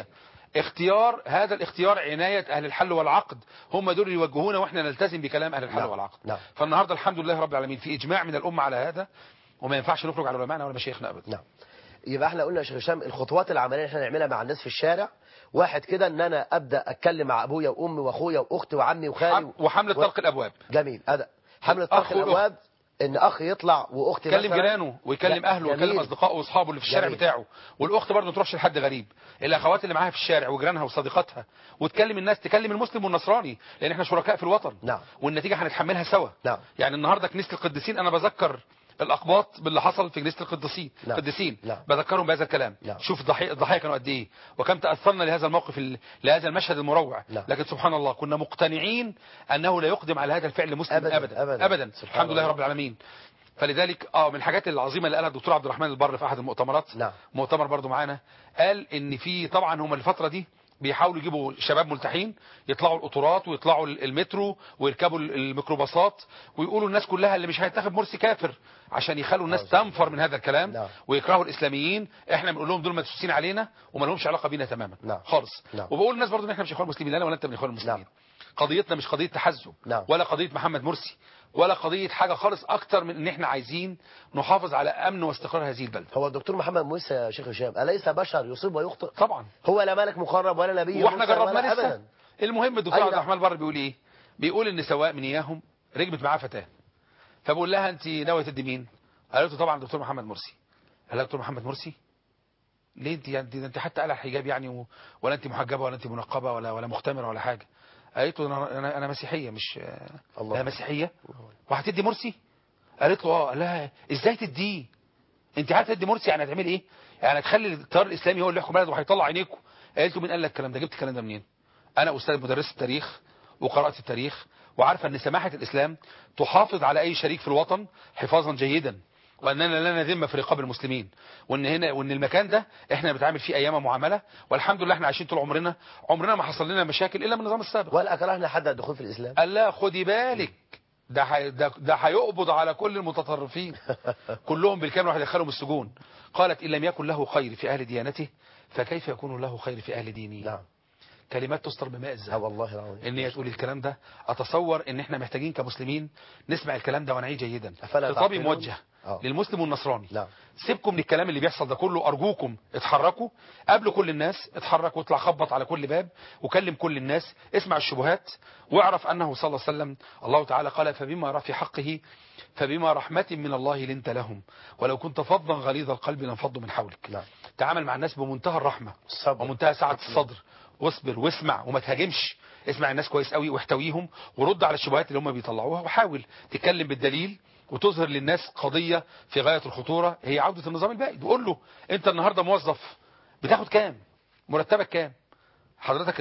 هذا الاختيار عناية أهل الحل والعقد هم دول يوجهونا وإحنا نلتزم بكلام أهل الحل نعم. والعقد. نعم. فالنهاردة الحمد لله رب العالمين في إجماع من الأمة على هذا وما ينفعش نخرج على علمائنا ولا مشايخنا أبدا. نعم. يبقى احنا قلنا يا شيخ هشام الخطوات العملية اللي احنا نعملها مع الناس في الشارع. واحد كده ان انا ابدا اتكلم مع ابويا وامي واخويا واختي وعمي وخالي وحملة طرق الابواب. جميل. حملة طرق الابواب ان اخ يطلع واختي يكلم جيرانه ويكلم اهله ويكلم اصدقائه واصحابه اللي في الشارع بتاعه. والاخت برضه ما تروحش لحد غريب. الاخوات اللي معاها في الشارع وجيرانها وصديقاتها وتكلم الناس، تكلم المسلم والنصراني لان احنا شركاء في الوطن. نعم. والنتيجه هنتحملها سوا. نعم. يعني النهارده كنيسه القديسين انا بذكر الأقباط باللي حصل في كنيسة القديسين. نعم. بذكرهم بهذا الكلام. نعم. شوف الضحايا كانوا قد ايه وكم تأثرنا لهذا الموقف لهذا المشهد المروع. نعم. لكن سبحان الله كنا مقتنعين أنه لا يقدم على هذا الفعل مسلم أبدا. الحمد لله رب العالمين. فلذلك من الحاجات العظيمة اللي قالها الدكتور عبد الرحمن البر في أحد المؤتمرات. نعم. مؤتمر برضو معانا قال إن في طبعا هم الفترة دي بيحاولوا يجيبوا شباب ملتحين يطلعوا القطورات ويطلعوا المترو ويركبوا الميكروباصات ويقولوا الناس كلها اللي مش هيتخذ مرسي كافر عشان يخلوا الناس تنفر من هذا الكلام. نعم. ويكرهوا الاسلاميين. احنا بنقول لهم دول مدسوسين علينا وما لهمش علاقه بينا تماما. نعم. خالص. نعم. وبقول للناس برضو ان احنا مش اخوان مسلمين، انا ولا انت من اخوان المسلمين. نعم. قضيتنا مش قضيه تحزب. نعم. ولا قضيه محمد مرسي ولا قضيه حاجه خالص اكتر من ان احنا عايزين نحافظ على امن واستقرار هذه البلد. هو الدكتور محمد مرسي يا شيخ هشام أليس بشر يصيب ويخطئ؟ طبعا. هو لا ملك مقرب ولا نبي واحنا جربنا لسه. أبدا. المهم الدكتور عبد الرحمن البر بيقول ايه؟ بيقول ان سواء من اياهم ركبت معاه فتاه فبقول لها انت ناويه تدي مين؟ قالت له طبعا الدكتور محمد مرسي. قال لها دكتور محمد مرسي ليه انت حتى قلع الحجاب يعني ولا انت محجبه ولا انت منقبه ولا مختمره ولا حاجه. قالت له انا مسيحيه مش لا مسيحيه وهتدي مرسي؟ قالت له قال لها ازاي تديه؟ انت عارفه تدي مرسي يعني هتعمل ايه؟ يعني هتخلي التيار الاسلامي هو اللي يحكم بلد وهيطلع عينيكم. قالت له مين قال لك الكلام ده؟ جبت الكلام ده منين؟ انا استاذ مدرس التاريخ وقرات التاريخ وعارفه ان سماحه الاسلام تحافظ على اي شريك في الوطن حفاظا جيدا واننا لا نذم في رقاب المسلمين وان المكان ده احنا بنتعامل فيه ايام معامله والحمد لله احنا عايشين طول عمرنا ما حصل لنا مشاكل الا من النظام السابق. ولا اكرهنا حد الدخول في الاسلام. قال لا خدي بالك ده هيقبض على كل المتطرفين كلهم بالكامل وهيدخلهم السجون. قالت ان لم يكن له خير في اهل ديانته فكيف يكون له خير في اهل دينه؟ نعم. كلمات تسطر بماء الذهب. والله العظيم. ان هي تقول الكلام ده اتصور ان احنا محتاجين كمسلمين نسمع الكلام ده ونعيه جيدا. خطابي موجه للمسلم والنصراني. نعم. سيبكم من الكلام اللي بيحصل ده كله ارجوكم اتحركوا قبل كل الناس. اتحرك واطلع خبط على كل باب وكلم كل الناس. اسمع الشبهات واعرف انه صلى الله عليه وسلم الله تعالى قال فبما في حقه فبما رحمة من الله لنت لهم ولو كنت فظا غليظ القلب لانفضوا من حولك. نعم. تعامل مع الناس بمنتهى الرحمة الصبر. ومنتهى سعة الصدر. واصبر واسمع وما تهاجمش. اسمع الناس كويس قوي واحتويهم ورد على الشبهات اللي هم بيطلعوها وحاول تتكلم بالدليل وتظهر للناس قضية في غاية الخطورة هي عودة النظام البائد. وقول له انت النهاردة موظف بتاخد كام؟ مرتبك كام؟ حضرتك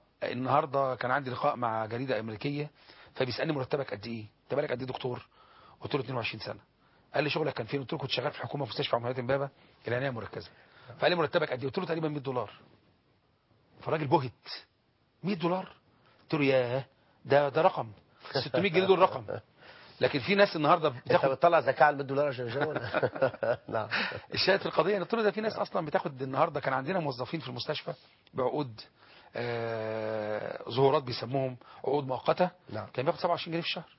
النهاردة كان عندي لقاء مع جريدة امريكية فبيسألني مرتبك قد ايه؟ انت بالك قد ايه دكتور؟ قلت له 22 سنه. قال لي شغلك كان فين؟ قلت له كنت شغال في الحكومه في مستشفى عمليات امبابه العنايه المركزه. فقال لي مرتبك قد ايه؟ قلت له تقريبا $100. فالراجل بهت. $100؟ قلت له ياه، ده رقم. 600 جنيه دول رقم. لكن في ناس النهارده انت بتطلع زكاه على $100 عشان نعم. الشاهد في القضيه قلت له ده في ناس اصلا بتاخد النهارده. كان عندنا موظفين في المستشفى بعقود ظهورات بيسموهم عقود مؤقته. نعم. كان بياخد 27 جنيه في الشهر.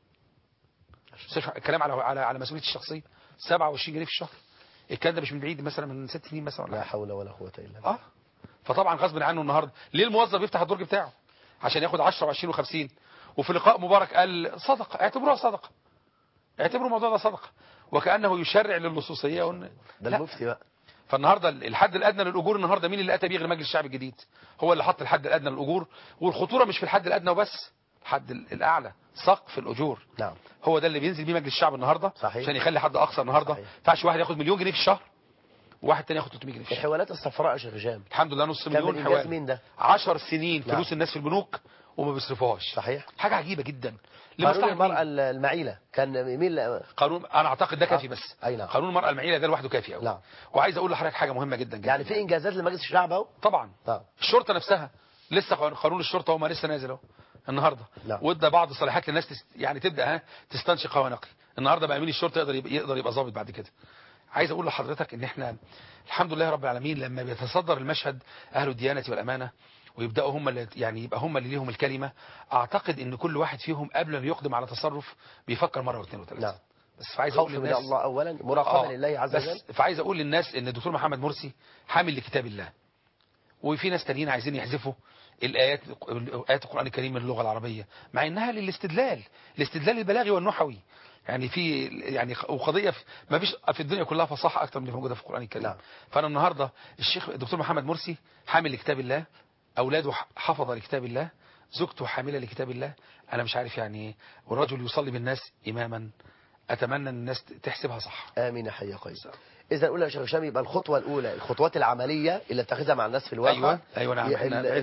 الكلام على مسؤوليتي الشخصيه. 27 جنيه في الشهر. الكلام ده مش من بعيد، مثلا من 6 سنين مثلا ولا لا حاجة. حول ولا قوه الا بالله. فطبعا غصب عنه النهارده ليه الموظف يفتح الدرج بتاعه عشان ياخد 10 و20 و50؟ وفي لقاء مبارك قال صدقه، اعتبروها صدقه، اعتبروا الموضوع ده صدقه، وكانه يشرع للصوصيه ده المفتي بقى. فالنهارده الحد الادنى للاجور النهارده مين اللي اتى بيه غير مجلس الشعب الجديد؟ هو اللي حط الحد الادنى للاجور. والخطوره مش في الحد الادنى وبس، الحد الاعلى سقف الاجور. نعم. هو ده اللي بينزل بيه مجلس الشعب النهارده. صحيح. عشان يخلي حد اقصى النهارده. ما ينفعش واحد ياخد مليون جنيه في الشهر وواحد تاني ياخد 300 جنيه في الشهر. الحوالات الصفراء يا شيخ هشام الحمد لله نص مليون حوالي. مين ده؟ 10 سنين نعم. فلوس الناس في البنوك وما بيصرفوهاش. صحيح. حاجه عجيبه جدا. قانون المرأة المعيلة كان مين قانون انا اعتقد ده كافي بس. اي نعم. قانون المرأة المعيلة ده لوحده كافي قوي. نعم. وعايز اقول لحضرتك حاجه مهمه جدا جدا. يعني في انجازات لمجلس الشعب اهو. طبعا. نعم. الشرطه نفسها لسه قانون الشرطه هو لسه نازل اهو النهارده. نعم. وادى بعض الصلاحيات للناس يعني تبدا تستنشق هوا نقي. النهارده بقى امين الشرطه يقدر يبقى ضابط بعد كده. عايز اقول لحضرتك ان احنا الحمد لله رب العالمين لما بيتصدر المشهد اهل الديانه والامانه ويبداوا هم اللي يعني يبقى هم اللي ليهم الكلمه. اعتقد ان كل واحد فيهم قبل ما يقدم على تصرف بيفكر مره واثنين وثلاثه. نعم. بس فعايز اقول خوف من للناس الله اولا، مراقبه لله عز وجل. بس فعايز اقول للناس ان الدكتور محمد مرسي حامل لكتاب الله. وفي ناس تانيين عايزين يحذفوا ايات القران الكريم من اللغه العربيه مع انها الاستدلال البلاغي والنحوي. يعني في وقضيه ما فيش في الدنيا كلها فصاحه اكتر من اللي موجوده في القران الكريم. نعم. فانا النهارده الشيخ الدكتور محمد مرسي حامل لكتاب الله، اولاده حفظ لكتاب الله، زوجته حامله لكتاب الله. انا مش عارف يعني ايه، والرجل يصلي بالناس اماما. اتمنى ان الناس تحسبها صح. امين يا حي قيس. اذا الاولى يا شيخ هشام يبقى الخطوه الاولى الخطوات العمليه اللي اتخذها مع الناس في الواقع. ايوه نعم.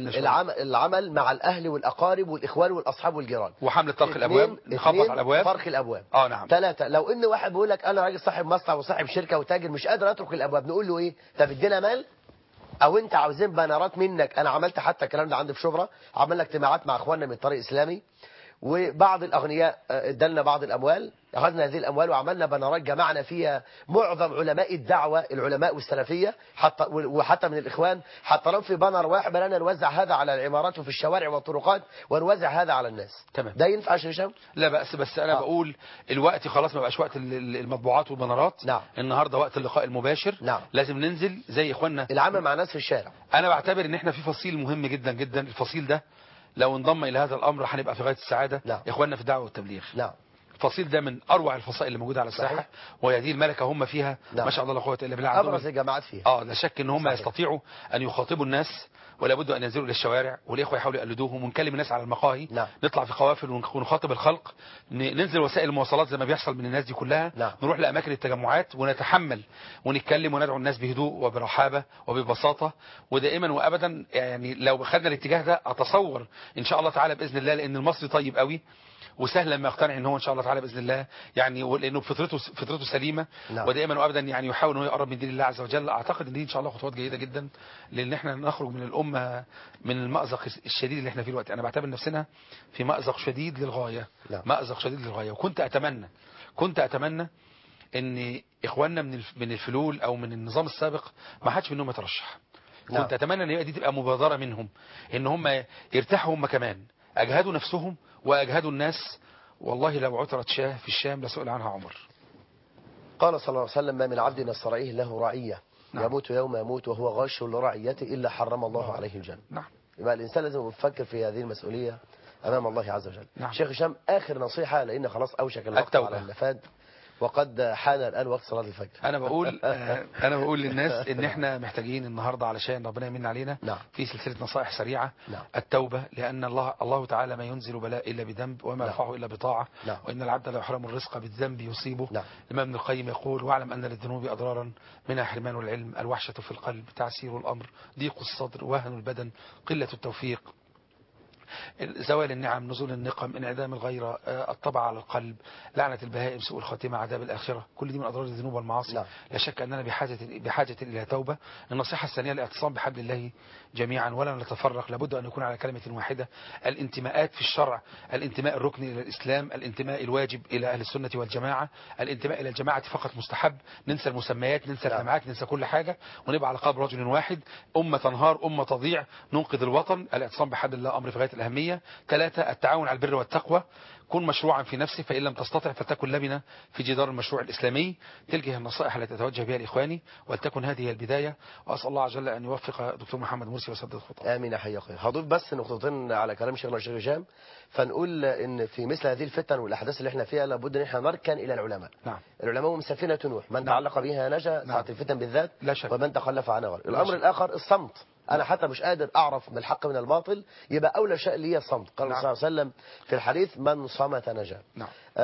العمل مع الاهل والاقارب والاخوان والاصحاب والجيران. وحمله طرق الابواب، نخبط على الابواب، فرق الابواب. نعم. 3 لو ان واحد بيقول لك انا راجل صاحب مصنع وصاحب شركه وتاجر مش قادر اترك الابواب، نقول له ايه؟ طب ادينا مال، او انت عاوزين بنرات منك. انا عملت حتى الكلام ده عندي في شبرا، عملنا اجتماعات مع اخواننا من الطريق الاسلامي، وبعض الاغنياء ادالنا بعض الاموال، اخذنا هذه الاموال وعملنا بنرات جمعنا فيها معظم علماء الدعوه، العلماء والسلفيه وحتى من الاخوان، حتى لو في بنر واحد بدأنا نوزع هذا على العمارات وفي الشوارع والطرقات ونوزع هذا على الناس. تمام. ده ينفع يا شيخ هشام؟ لا بأس، بس انا بقول الوقت خلاص ما بقاش وقت المطبوعات والبنرات. نعم. النهارده وقت اللقاء المباشر. نعم. لازم ننزل زي اخواننا العمل مع ناس في الشارع. انا بعتبر ان احنا في فصيل مهم جدا جدا. الفصيل ده لو انضم الى هذا الامر هنبقى في غايه السعاده. نعم. اخواننا في الدعوه والتبليغ. نعم. الفصيل ده من اروع الفصائل اللي موجوده على الساحه. صحيح. وهذه الملكه هم فيها. نعم. ما شاء الله لا قوه الا بالله. ابرز الجماعات فيها. لا شك ان هم صحيح. يستطيعوا ان يخاطبوا الناس، ولا بد ان ينزلوا الى الشوارع، والاخوه يحاولوا يقلدوهم، ونكلم الناس على المقاهي. نعم. نطلع في قوافل ونخاطب الخلق، ننزل وسائل المواصلات زي ما بيحصل من الناس دي كلها. نعم. نروح لاماكن التجمعات ونتحمل ونتكلم وندعو الناس بهدوء وبرحابه وببساطه. ودائما وابدا يعني لو خدنا الاتجاه ده اتصور ان شاء الله تعالى باذن الله، لان المصري طيب قوي وسهل لما يقتنع ان هو ان شاء الله تعالى باذن الله يعني، لانه فطرته سليمه. نعم. ودائما وابدا يعني يحاول انه يقرب من دين الله عز وجل. اعتقد ان دي ان شاء الله خطوات جيده جدا لان احنا نخرج من الامه من المأزق الشديد اللي احنا فيه دلوقتي. انا بعتبر نفسنا في مأزق شديد للغايه. نعم. مأزق شديد للغايه. وكنت اتمنى ان اخواننا من الفلول او من النظام السابق ما حدش منهم يترشح. نعم. كنت اتمنى ان دي تبقى مبادره منهم ان هم يرتاحوا هم كمان، اجهدوا نفسهم واجهدوا الناس. والله لو عثرت شاه في الشام لسئل عنها عمر. قال صلى الله عليه وسلم: ما من عبد يسترعيه له رعيه. نعم. يموت يوم يموت وهو غاش لرعيته الا حرم الله عليه الجنه. نعم. يبقى الانسان لازم يفكر في هذه المسؤوليه امام الله عز وجل. نعم. شيخ هشام، اخر نصيحه لان خلاص اوشك الوقت التوبة. على النفاد وقد حان الان وقت صلاه الفجر. انا بقول للناس ان احنا محتاجين النهارده علشان ربنا يمن علينا. نعم. في سلسله نصائح سريعه. نعم. التوبه، لان الله تعالى ما ينزل بلاء الا بذنب وما نعم. يرفعه الا بطاعه. نعم. وان العبد لا يحرم الرزق بالذنب يصيبه. نعم. الامام ابن القيم يقول: واعلم ان للذنوب اضرارا منها حرمان العلم، الوحشه في القلب، تعسير الامر، ضيق الصدر، وهن البدن، قله التوفيق. زوال النعم، نزول النقم، انعدام الغيرة، الطبع على القلب، لعنة البهائم، سوء الخاتمة، عذاب الآخرة، كل دي من أضرار الذنوب والمعاصي. نعم. لا شك أننا بحاجة إلى توبة. النصيحة الثانية الاعتصام بحبل الله جميعا ولا نتفرق، لابد أن نكون على كلمة واحدة. الانتماءات في الشرع، الانتماء الركني إلى الإسلام، الانتماء الواجب إلى أهل السنة والجماعة، الانتماء إلى الجماعة فقط مستحب، ننسى المسميات، ننسى الجماعات، ننسى كل حاجة، ونبقى على قلب رجل واحد. أمة تنهار، أمة تضيع، ننقذ الوطن. الاعتصام بحبل الله أمر في غاية الأهمية. 3 التعاون على البر والتقوى، كن مشروعا في نفسك، فإن لم تستطع فتكن لبنة في جدار المشروع الإسلامي. تلك هي النصائح التي أتوجه بها لإخواني، ولتكن هذه هي البداية، وأسأل الله عز وجل أن يوفق دكتور محمد مرسي وسدد خطاه. آمين يا حي يا قيوم. هضيف بس نقطتين على كلام شيخنا الشيخ هشام، فنقول إن في مثل هذه الفتن والأحداث اللي احنا فيها لابد إن احنا نركن إلى العلماء. نعم. العلماء هم سفينة نوح، من تعلق بها نجا ساعة الفتن بالذات، لا شك. ومن تخلف عنها غرق. الأمر الآخر الصمت. أنا حتى مش قادر أعرف من الحق من الباطل، يبقى أولى شيء لي الصمت. قال نعم. صلى الله عليه وسلم في الحديث من صمت نجا. نعم.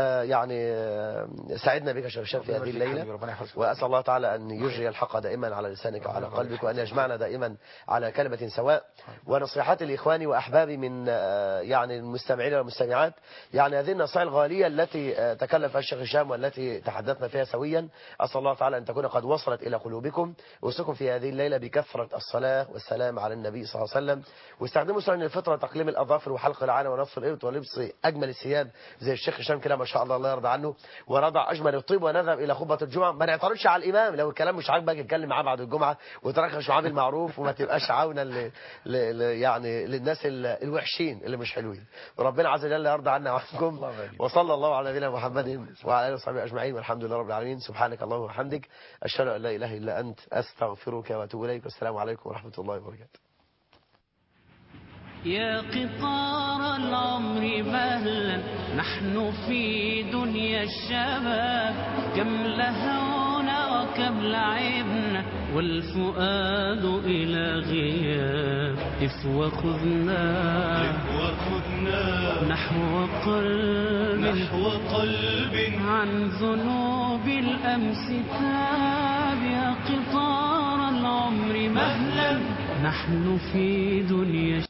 سعدنا بك شيخ هشام في هذه الليلة، وأسأل الله تعالى أن يجري الحق دائما على لسانك وعلى قلبك، وأن يجمعنا دائما على كلمة سواء. ونصيحتي لإخواني وأحبابي من يعني المستمعين والمستمعات، يعني هذه النصائح الغالية التي تكلف الشيخ هشام والتي تحدثنا فيها سويا، أسأل الله تعالى أن تكون قد وصلت إلى قلوبكم. أوصيكم في هذه الليلة بكثرة الصلاة والسلام على النبي صلى الله عليه وسلم، واستخدموا سنن الفطرة، تقليم الأظافر وحلق العانة ونصف الإبط ولبس أجمل الثياب زي الشيخ هشام كده ما شاء الله، الله يرضى عنه، ونضع أجمل الطيب ونذهب إلى خطبة الجمعة. ما نعترضش على الإمام، لو الكلام مش عاجبك اتكلم معاه بعد الجمعة وترخص معاه بالمعروف، وما تبقاش عونا يعني للناس الوحشين اللي مش حلوين. وربنا عز وجل يرضى عنا وعنكم، وصلى الله على نبينا محمد وعلى آله وصحبه أجمعين، والحمد لله رب العالمين. سبحانك اللهم وبحمدك، أشهد أن لا إله إلا أنت، أستغفرك وأتوب إليك، والسلام عليكم ورحمة الله وبركاته. يا قطار العمر مهلا نحن في دنيا الشباب، كم لهونا وكم لعبنا والفؤاد إلى غياب. إف وخذنا نحو قلب عن ذنوب الأمس تاب. يا قطار العمر مهلا نحن في دنيا